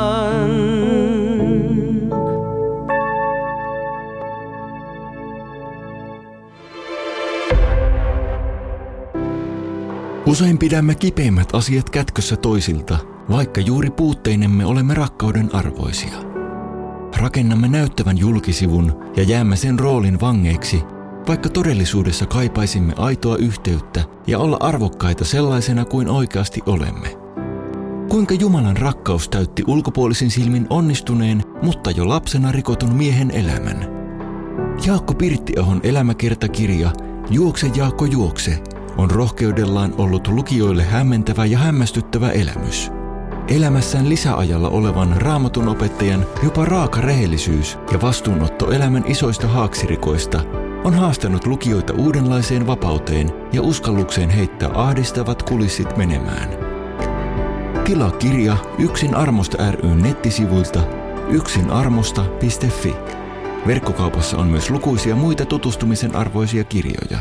Usein pidämme kipeimmät asiat kätkössä toisilta, vaikka juuri puutteinemme olemme rakkauden arvoisia. Rakennamme näyttävän julkisivun ja jäämme sen roolin vangeiksi, vaikka todellisuudessa kaipaisimme aitoa yhteyttä ja olla arvokkaita sellaisena kuin oikeasti olemme. Kuinka Jumalan rakkaus täytti ulkopuolisin silmin onnistuneen, mutta jo lapsena rikotun miehen elämän. Jaakko Pirttiahon elämäkertakirja Juokse Jaakko juokse on rohkeudellaan ollut lukijoille hämmentävä ja hämmästyttävä elämys. Elämässään lisäajalla olevan Raamatun opettajan jopa raaka rehellisyys ja vastuunotto elämän isoista haaksirikoista on haastanut lukijoita uudenlaiseen vapauteen ja uskallukseen heittää ahdistavat kulissit menemään. Tilaa kirja Yksin armosta ry:n nettisivuilta yksinarmosta.fi. Verkkokaupassa on myös lukuisia muita tutustumisen arvoisia kirjoja.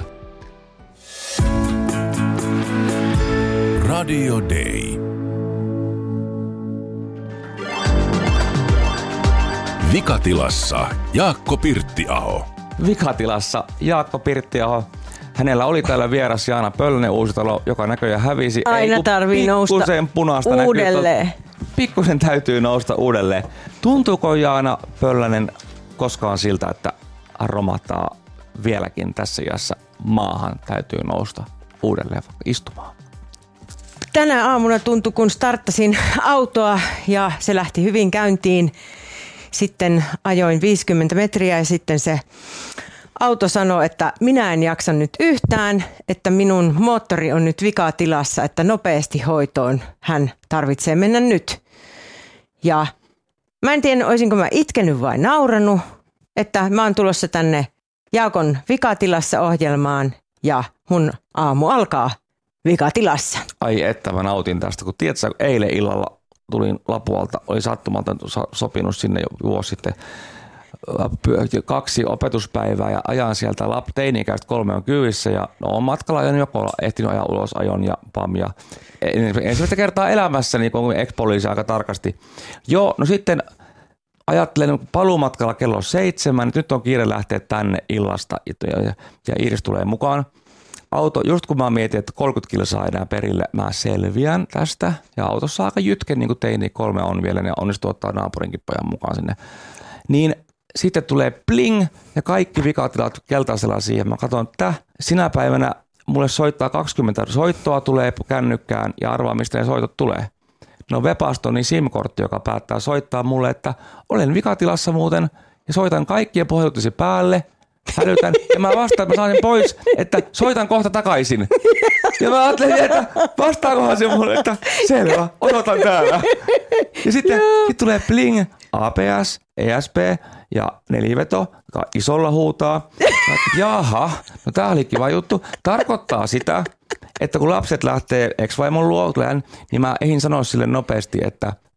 Radio Day. Vikatilassa Jaakko Pirttiaho. Vikatilassa Jaakko Pirttiaho. Hänellä oli täällä vieras Jaana Pöllönen Uusitalo, joka näköjään hävisi. Aina tarvii nousta uudelleen. Pikkusen täytyy nousta uudelleen. Tuntuuko Jaana Pöllönen koskaan siltä, että romahtaa vieläkin tässä iässä maahan, täytyy nousta uudelleen istumaan? Tänä aamuna tuntui, kun starttasin autoa ja se lähti hyvin käyntiin. Sitten ajoin 50 metriä ja sitten se auto sanoi, että minä en jaksa nyt yhtään, että minun moottori on nyt vikatilassa, että nopeasti hoitoon hän tarvitsee mennä nyt. Ja mä en tiedä, olisinko mä itkenyt vai nauranut, että mä oon tulossa tänne Jaakon vikatilassa ohjelmaan ja mun aamu alkaa vikatilassa. Ai että mä nautin tästä, kun tiedätkö, eilen illalla tulin Lapualta, oli sattumalta sopinut sinne jo vuosi sitten 2 opetuspäivää ja ajan sieltä teini-ikäiset 3 on kyyvissä ja on matkalla ajan joko ehtinyt ajaa ulos ajon ja pam ja ensimmäistä kertaa elämässäni, kun ex-poliisi aika tarkasti. Joo, no sitten ajattelen paluumatkalla kello 7, nyt on kiire lähteä tänne illasta ja Iiris tulee mukaan. Auto, just kun mä mietin, että 30 kilsaa enää perille, mä selviän tästä. Ja autossa aika jytken, niin kuin teini 3 on vielä, ja onnistuu ottaa naapurinkin pojan mukaan sinne. Niin sitten tulee bling, ja kaikki vikatilat keltaisella siihen. Mä katson, että sinä päivänä mulle soittaa 20 soittoa, tulee kännykkään, ja arvaa, mistä ne soitot tulee. No Webastonin SIM-kortti, joka päättää soittaa mulle, että olen vikatilassa muuten, ja soitan kaikkien pohjoitisi päälle. Hälytän, ja mä vastaan, että mä saan sen pois, että soitan kohta takaisin. Ja mä ajattelin, että vastaakohan se mulle, että selvä, odotan täällä. Ja sitten tulee bling, APS, ESP ja neliveto, joka isolla huutaa. Jaha, no tää oli kiva juttu. Tarkoittaa sitä, että kun lapset lähtee ex-vaimon luo, niin mä ehdin sanoa sille nopeasti, että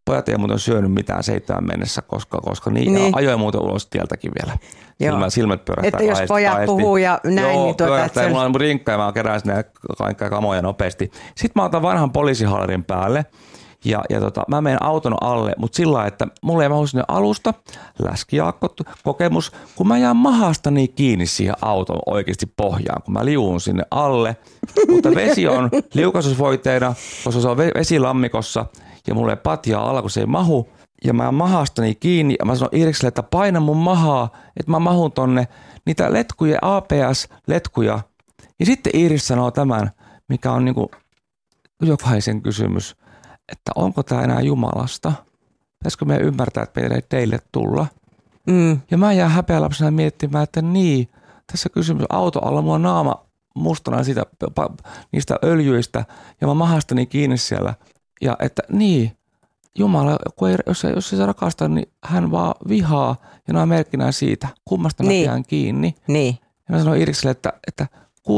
pojat ei muuten syönyt mitään 7 mennessä, koska niin. Ajoin muuten ulos tieltäkin vielä. Silmät pyörähtää. Että jos pojat puhuu ja näin, joo, niin pyörähtää. Mulla on rinkka ja mä kerään sinne kaikkea kamoja nopeasti. Sitten mä otan vanhan poliisihaalarin päälle. Ja mä menen auton alle, mutta sillä lailla, että mulla ei mahu sinne alusta, läskijaakko, kokemus, kun mä jään mahastani kiinni siihen auton oikeasti pohjaan, kun mä liuun sinne alle. Mutta vesi on liukasusvoiteena, koska se on vesilammikossa ja mulla ei patjaa alla, kun se ei mahu. Ja mä mahastani kiinni ja mä sanon Iirikselle, että paina mun mahaa, että mä mahun tonne niitä letkuja, APS-letkuja. Ja sitten Iiris sanoo tämän, mikä on niinku jokaisen kysymys. Että onko tämä enää Jumalasta? Pitäisikö meidän ymmärtää, että meidän ei teille tulla? Ja mä jään häpeälapsena miettimään, että niin, tässä kysymys auto alla, mulla on naama mustana niistä öljyistä ja mä mahastani kiinni siellä. Ja että niin, Jumala, jos ei se rakasta, niin hän vaan vihaa ja nämä merkkinä siitä, kummasta mä pidän kiinni. Niin. Ja mä sanoin Irikselle, että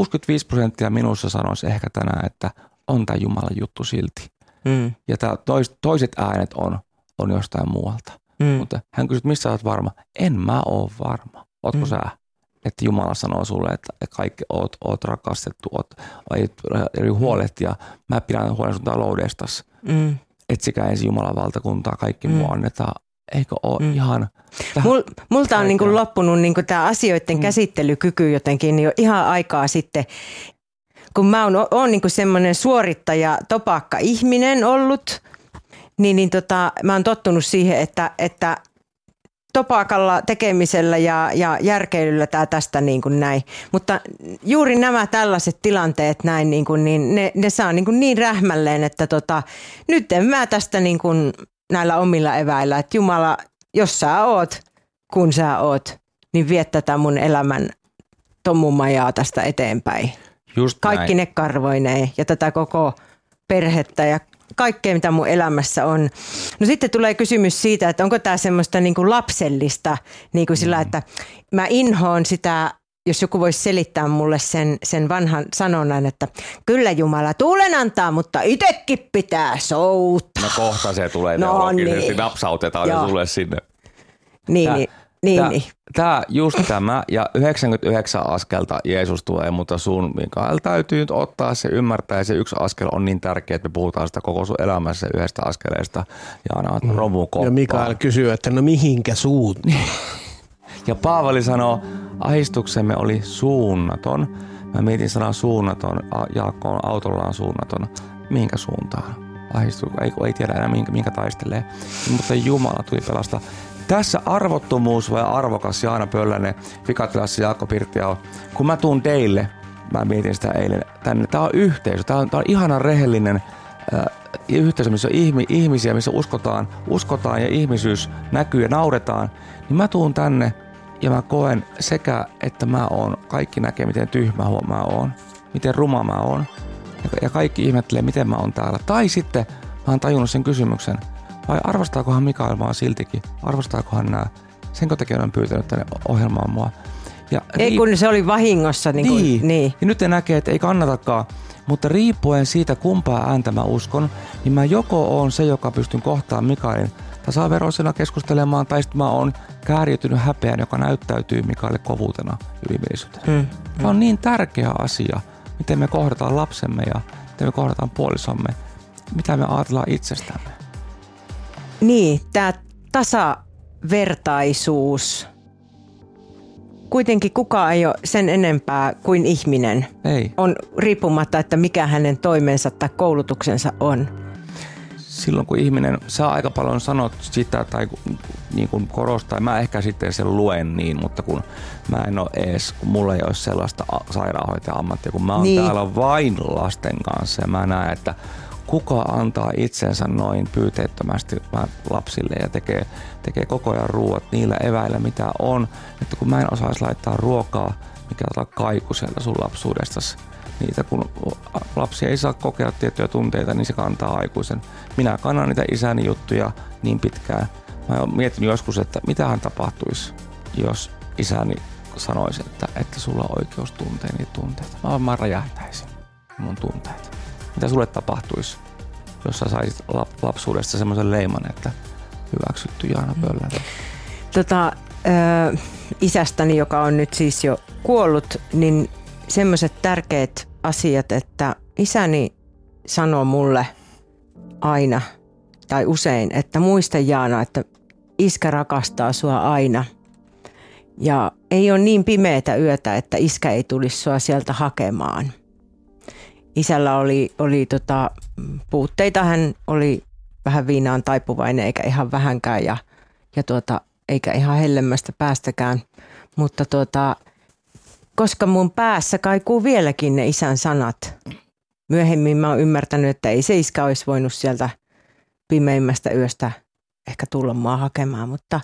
65% minussa sanoisi ehkä tänään, että on tämä Jumalan juttu silti. Ja toiset äänet on jostain muualta. Mutta hän kysyi, missä olet varma? En mä ole varma. Ootko sä? Että Jumala sanoo sulle, että kaikki oot rakastettu, oot huolehtia. Mä pidän huolen sun taloudestasi. Etsikää ensin Jumalan valtakuntaa, kaikki muu annetaan. Eikö ole ihan... Multa on niinku loppunut niinku tämä asioiden käsittelykyky jotenkin jo ihan aikaa sitten. Kun mä oon niinku semmoinen suorittaja, topakka ihminen ollut, niin mä oon tottunut siihen, että topakalla tekemisellä ja järkeilyllä tästä niin kuin näin. Mutta juuri nämä tällaiset tilanteet näin, niin ne saa niin rähmälleen, että nyt en mä tästä niin kuin näillä omilla eväillä, että Jumala, jos sä oot, kun sä oot, niin vie tätä mun elämän tommumajaa tästä eteenpäin. Just kaikki näin. Ne karvoineen ja tätä koko perhettä ja kaikkea, mitä mun elämässä on. No sitten tulee kysymys siitä, että onko tämä semmoista niin kuin lapsellista, niin kuin sillä, että mä inhoon sitä, jos joku voisi selittää mulle sen vanhan sanonnan, että kyllä Jumala tuulen antaa, mutta itsekin pitää souttaa. No kohta se tulee no teologisesti, niin. napsautetaan se sulle sinne. Niin. Tämä ja 99 askelta Jeesus tulee, mutta sun Mikael täytyy nyt ottaa se ymmärtää ja se yksi askel on niin tärkeä, että me puhutaan sitä koko sun elämässä yhdestä askeleesta ja aina romukoppaa. Ja Mikael kysyy, että no mihinkä suuntaan? Ja Paavali sanoo, ahistuksemme oli suunnaton. Mä mietin sanaa suunnaton, Jaakko on autollaan suunnaton. Mihinkä suuntaan? Ei tiedä enää minkä taistelee, mutta Jumala tuli pelastaa. Tässä arvottomuus vai arvokas Jaana Pöllänen, Fikatilassa Jaakko Pirttiaho. Kun mä tuun teille, mä mietin sitä eilen tänne, tää on yhteisö, tää on ihana rehellinen yhteisö, missä on ihmisiä, missä uskotaan ja ihmisyys näkyy ja nauretaan, niin mä tuun tänne ja mä koen sekä, että mä oon, kaikki näkee miten tyhmä mä oon, miten ruma mä oon ja kaikki ihmettelee miten mä oon täällä. Tai sitten mä oon tajunnut sen kysymyksen, vai arvostaakohan Mikael vaan siltikin? Arvostaakohan nämä? Senkö takia on pyytänyt tänne ohjelmaan mua? Ja kun se oli vahingossa. Niin. Ja nyt ne näkee, että ei kannatakaan. Mutta riippuen siitä, kumpaa ääntä mä uskon, niin mä joko on se, joka pystyn kohtaamaan Mikaelin tasaveroisena keskustelemaan, tai sitten mä oon kääriytynyt häpeän, joka näyttäytyy Mikaelille kovuutena ylimielisyytenä. Tämä on niin tärkeä asia, miten me kohdataan lapsemme ja miten me kohdataan puolisomme, mitä me ajatellaan itsestämme. Niin, tämä tasavertaisuus. Kuitenkin kukaan ei ole sen enempää kuin ihminen. Ei. On riippumatta, että mikä hänen toimensa tai koulutuksensa on. Silloin kun ihminen saa aika paljon sanot sitä tai niin kuin korostaa, mä ehkä sitten sen luen niin, mutta kun mä en ole edes, kun mulla ei ole sellaista sairaanhoitaja-ammattia, kun mä oon täällä vain lasten kanssa ja mä näen, että kuka antaa itsensä noin pyyteettömästi lapsille ja tekee koko ajan ruuat niillä eväillä, mitä on. Että kun mä en osaisi laittaa ruokaa, mikä on kaiku sieltä sun lapsuudestasi. Niitä kun lapsi ei saa kokea tiettyjä tunteita, niin se kantaa aikuisen. Minä kannan niitä isäni juttuja niin pitkään. Mä oon miettinyt joskus, että mitähän tapahtuisi, jos isäni sanoisi, että sulla on oikeus tuntea niitä tunteita. Mä räjähtäisin mun tunteita. Mitä sulle tapahtuisi, jos sä saisit lapsuudesta semmoisen leiman, että hyväksytty Jaana Pöllänen? Isästäni, joka on nyt siis jo kuollut, niin semmoiset tärkeät asiat, että isäni sanoo mulle aina tai usein, että muista Jaana, että iskä rakastaa sua aina. Ja ei ole niin pimeätä yötä, että iskä ei tulisi sua sieltä hakemaan. Isällä oli puutteita, hän oli vähän viinaan taipuvainen eikä ihan vähänkään ja eikä ihan hellemmästä päästäkään. Mutta koska mun päässä kaikuu vieläkin ne isän sanat, myöhemmin mä oon ymmärtänyt, että ei se iskä olisi voinut sieltä pimeimmästä yöstä ehkä tulla mua hakemaan, mutta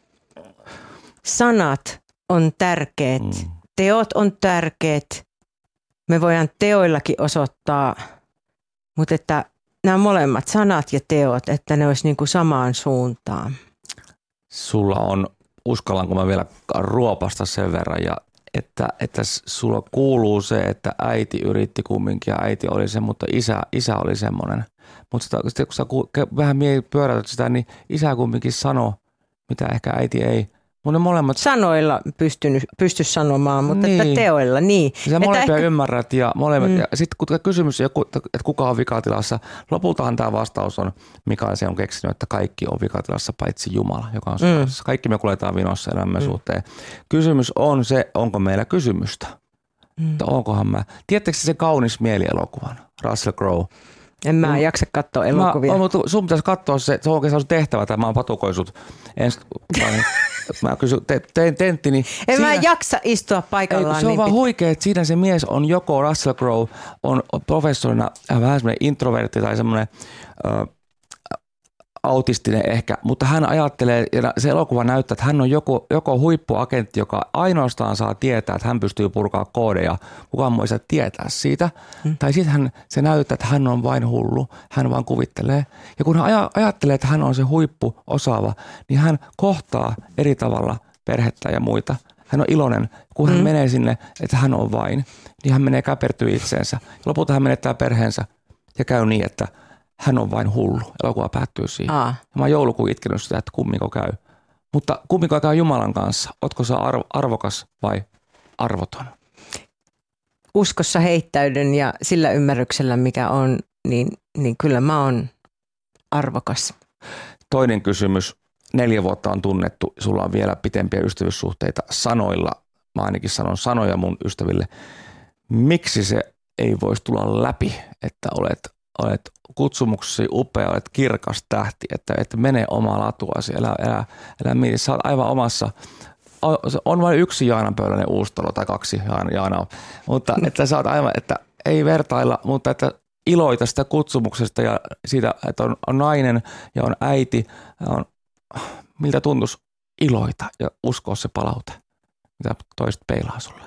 sanat on tärkeät, teot on tärkeät, me voidaan teoillakin osoittaa, mutta että nämä molemmat sanat ja teot, että ne olisi niin kuin samaan suuntaan. Sulla on, uskallanko mä vielä ruopasta sen verran, ja että sulla kuuluu se, että äiti yritti kumminkin ja äiti oli se, mutta isä oli semmoinen. Mutta sitten kun sä vähän pyöräytät sitä, niin isä kumminkin sanoi, mitä ehkä äiti ei. Mutta molemmat sanoilla pysty sanomaan, mutta niin. Että teoilla, niin. Sä molempia ymmärrät ja molemmat. Ja sitten kun kysymys, että kuka on vikatilassa, lopultahan tämä vastaus on, Mikael se on keksinyt, että kaikki on vikatilassa paitsi Jumala, joka on sun kanssa. Kaikki me kuljetaan vinossa elämämme suhteen. Kysymys on se, onko meillä kysymystä. Että onkohan mä. Tiedättekö se kaunis mieli-elokuvan, Russell Crowe? En mä jaksa katsoa elokuvia. Mutta sun pitäisi katsoa se on oikeastaan tehtävä, tai mä oon patukoin sut. Mä kysyn, tein tenttini. Mä jaksa istua paikallaan. Se on vaan huikea, että siinä se mies on joko Russell Crowe, on professorina vähän semmoinen introvertti tai semmoinen autistinen ehkä, mutta hän ajattelee, ja se elokuva näyttää, että hän on joko huippuagentti, joka ainoastaan saa tietää, että hän pystyy purkaa koodeja, kukaan muu ei saa tietää siitä, tai sitten se näyttää, että hän on vain hullu, hän vaan kuvittelee. Ja kun hän ajattelee, että hän on se huippuosaava, niin hän kohtaa eri tavalla perhettä ja muita. Hän on iloinen, kun hän menee sinne, että hän on vain, niin hän menee käpertyy itseensä. Lopulta hän menettää perheensä ja käy niin, että hän on vain hullu. Elokuva päättyy siihen. Mä oon joulukuun itkenyt sitä, että kummiko käy. Mutta kummiko käy Jumalan kanssa? Ootko sä arvokas vai arvoton? Uskossa heittäydyn ja sillä ymmärryksellä, mikä on, niin kyllä mä oon arvokas. Toinen kysymys. 4 vuotta on tunnettu. Sulla on vielä pitempiä ystävyyssuhteita sanoilla. Mä ainakin sanon sanoja mun ystäville. Miksi se ei voisi tulla läpi, että olet kutsumuksesi upea, olet kirkas tähti, että mene omaa latuasi, älä mieti, sä oot aivan omassa, on vain yksi Jaana Pöllänen Uustalo tai 2 Jaanaa, mutta että sä oot aivan, että ei vertailla, mutta että iloita sitä kutsumuksesta ja siitä, että on nainen ja on äiti, miltä tuntuisi iloita ja uskoa se palaute, mitä toiset peilaa sulle.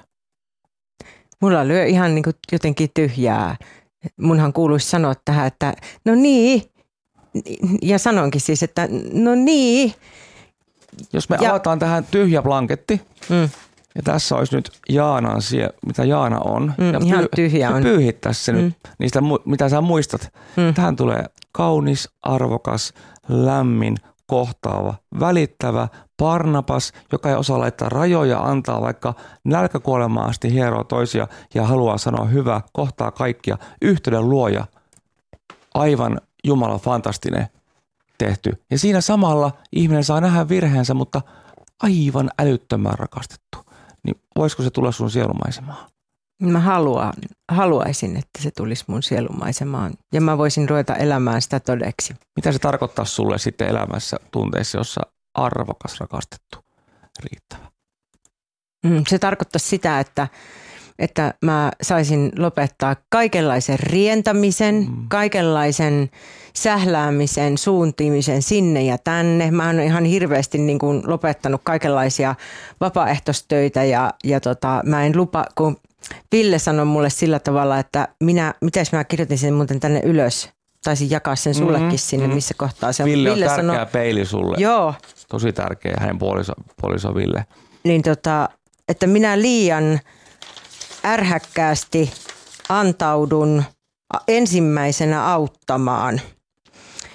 Mulla lyö ihan niin kuin jotenkin tyhjää. Munhan kuuluisi sanoa tähän, että no niin, ja sanonkin siis, että no niin. Jos me avataan tähän tyhjä blanketti, ja tässä olisi nyt Jaanan mitä Jaana on, ja ihan tyhjä on. Pyyhittäisi se nyt niistä, mitä sä muistat. Tähän tulee kaunis, arvokas, lämmin, kohtaava, välittävä, Barnabas, joka ei osaa laittaa rajoja, antaa vaikka nälkäkuolemaan asti hieroo toisia ja haluaa sanoa hyvä, kohtaa kaikkia, yhteyden luoja, aivan Jumala fantastinen tehty. Ja siinä samalla ihminen saa nähdä virheensä, mutta aivan älyttömän rakastettu. Niin voisiko se tulla sun sielumaisemaan? Mä haluaisin, että se tulisi mun sielumaisemaan ja mä voisin ruveta elämään sitä todeksi. Mitä se tarkoittaa sulle sitten elämässä tunteissa, jossa arvokas, rakastettu, riittävä? Se tarkoittaa sitä, että mä saisin lopettaa kaikenlaisen rientämisen, kaikenlaisen sähläämisen, suuntimisen sinne ja tänne. Mä oon ihan hirveästi niin kuin lopettanut kaikenlaisia vapaaehtoistöitä ja mä en lupa, kun Ville sanoi mulle sillä tavalla, että mitäs mä kirjoitin sen muuten tänne ylös. Taisin jakaa sen sullekin sinne, missä kohtaa se on. Ville on tärkeä peili sulle. Joo. Tosi tärkeä, hänen puoliso Ville. Niin että minä liian ärhäkkäästi antaudun ensimmäisenä auttamaan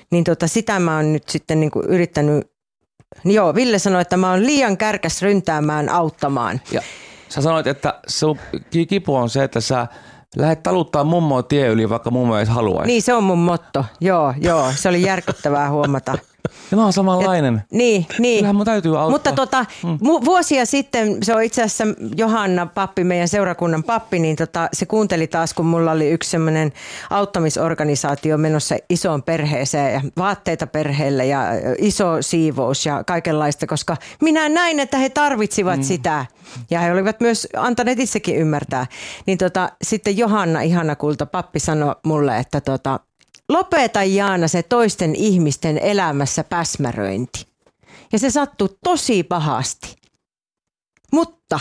Niin sitä mä oon nyt sitten niin kuin yrittänyt. Joo, Ville sanoi, että mä oon liian kärkäs ryntäämään auttamaan. Ja sä sanoit, että sun kipu on se, että sä lähdet taluttaa mummoa tie yli, vaikka mummo ei haluaisi. Niin, se on mun motto. Joo, se oli järkyttävää huomata. Ja mä oon samanlainen. Niin. Kyllähän mun täytyy auttaa. Mutta vuosia sitten, se on itse asiassa Johanna pappi, meidän seurakunnan pappi, niin se kuunteli taas, kun mulla oli yksi semmoinen auttamisorganisaatio menossa isoon perheeseen ja vaatteita perheelle ja iso siivous ja kaikenlaista, koska minä näin, että he tarvitsivat sitä ja he olivat myös antaneet itsekin ymmärtää. Niin sitten Johanna, ihana kulta pappi, sanoi mulle, että lopeta Jaana se toisten ihmisten elämässä päsmäröinti. Ja se sattui tosi pahasti. Mutta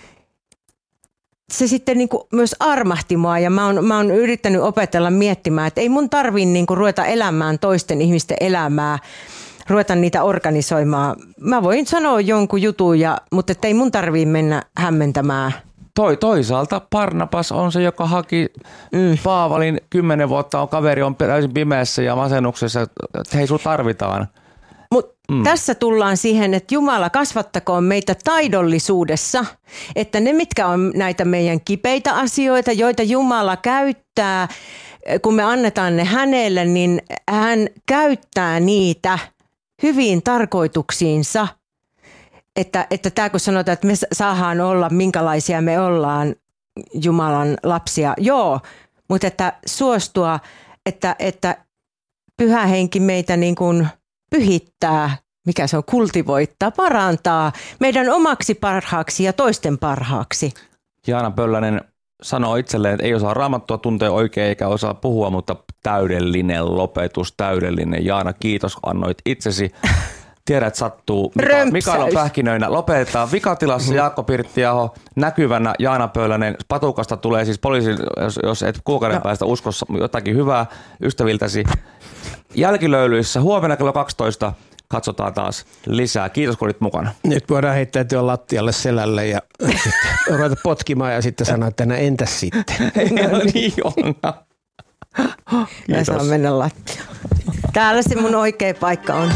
se sitten niinku myös armahti mua ja mä oon yrittänyt opetella miettimään, että ei mun tarvii niinku ruveta elämään toisten ihmisten elämää, ruveta niitä organisoimaan. Mä voin sanoa jonkun jutun, mutta ei mun tarvii mennä hämmentämään. Toisaalta Barnabas on se, joka haki Paavalin 10 vuotta, on kaveri on täysin pimeässä ja masennuksessa, että hei, sut tarvitaan. Tässä tullaan siihen, että Jumala kasvattakoon meitä taidollisuudessa, että ne mitkä on näitä meidän kipeitä asioita, joita Jumala käyttää, kun me annetaan ne hänelle, niin hän käyttää niitä hyviin tarkoituksiinsa. Että tämä kun sanotaan, että me saadaan olla minkälaisia me ollaan Jumalan lapsia, joo, mutta että suostua, että Pyhä Henki meitä niin kuin pyhittää, mikä se on, kultivoittaa, parantaa meidän omaksi parhaaksi ja toisten parhaaksi. Jaana Pöllänen sanoo itselleen, että ei osaa raamattua tuntea oikein eikä osaa puhua, mutta täydellinen lopetus, täydellinen. Jaana, kiitos, annoit itsesi. Tiedät, sattuu. Mikael on pähkinöinä. Lopetetaan Vikatilassa Jaakko Pirttiaho, näkyvänä Jaana Pöllänen. Patukasta tulee siis poliisi, jos et kuukauden päästä uskossa jotakin hyvää ystäviltäsi. Jälkilöylyissä huomenna kello 12 katsotaan taas lisää. Kiitos, kun olit mukana. Nyt voidaan heittäytyä lattialle selälle ja ruveta potkimaan ja sitten sanoa, että entäs sitten? Niin on. Ja saa mennä lattialle. Täällä se mun oikea paikka on.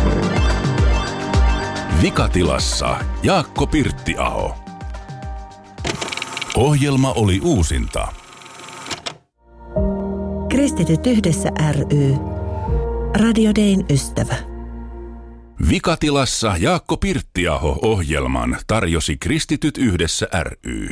Vikatilassa Jaakko Pirttiaho. Ohjelma oli uusinta. Kristityt yhdessä ry. Radio Dayn ystävä. Vikatilassa Jaakko Pirttiaho -ohjelman tarjosi Kristityt yhdessä ry.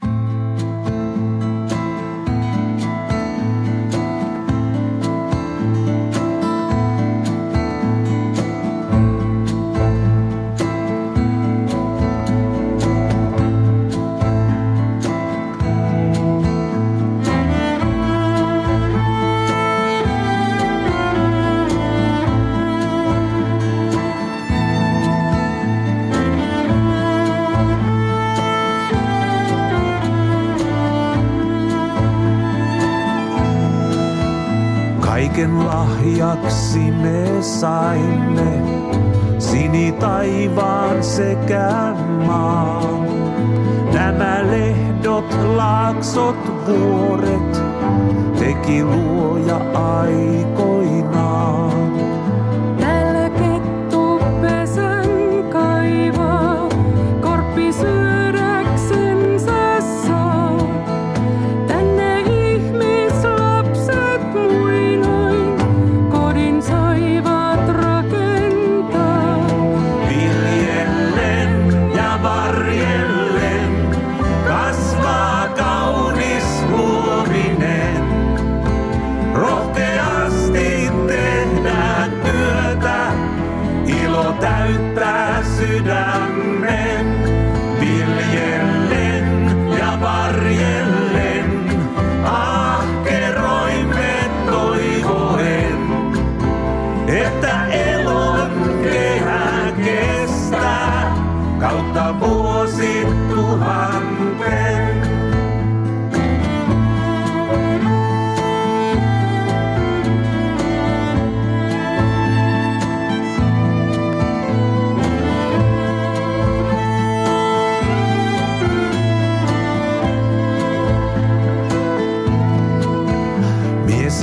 Kaiken lahjaksi me saimme, sinitaivaan sekä maan. Nämä lehdot, laaksot, vuoret teki Luoja aikoinaan. Täällä kettu pesän kaivaa, korppi syödäksensä saa. Tänne ihmislapset muinoin kodin saivat rakentaa. Viljellen ja varjellen kasvaa kaunis luominen. Rohkeasti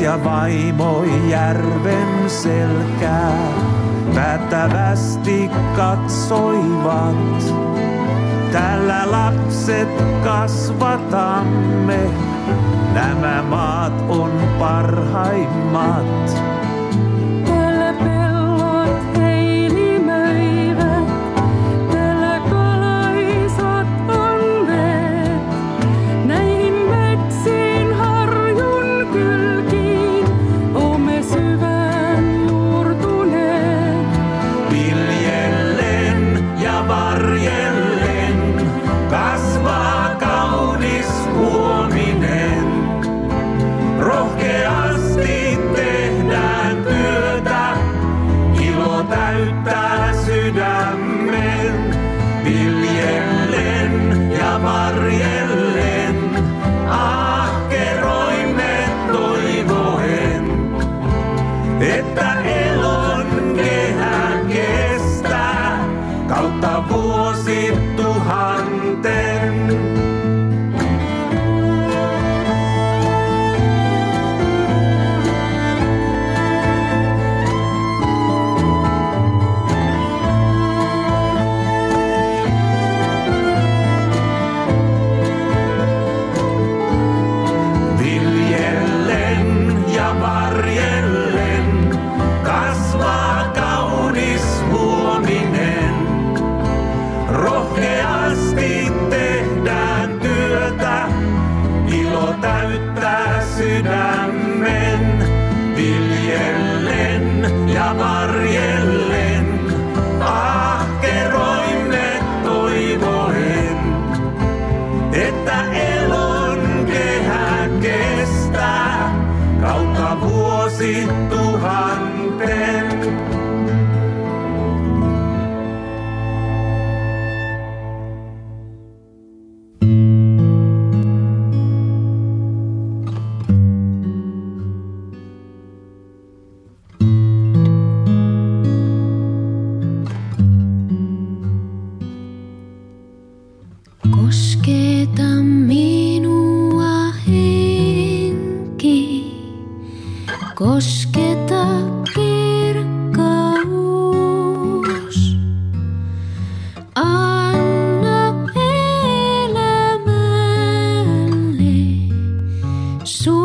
ja vaimo järven selkää päättävästi katsoivat. Täällä lapset kasvatamme, nämä maat on parhaimmat. Täällä pellot heilimöivät, täällä kalaisat on veet. Näihin metsiin harjun kylkiin oomme syvään juurtuneet. Viljellen ja varjellen kasvaa kaunis huominen. Rohkeasti tehdään työtä, ilo täyttää sydämen. Viljellen ja varjellen, ahkeroimme toivoen, että elon kehä kestää kautta vuosituhanten. Rohkeasti tehdään työtä, ilo täyttää sydämen. Viljellen ja varjellen, ahkeroimme toivoen, että elon kehä kestää kautta vuosituhanten. Kosketa minua henki, kosketa kirkkaus. Anna elämälle sun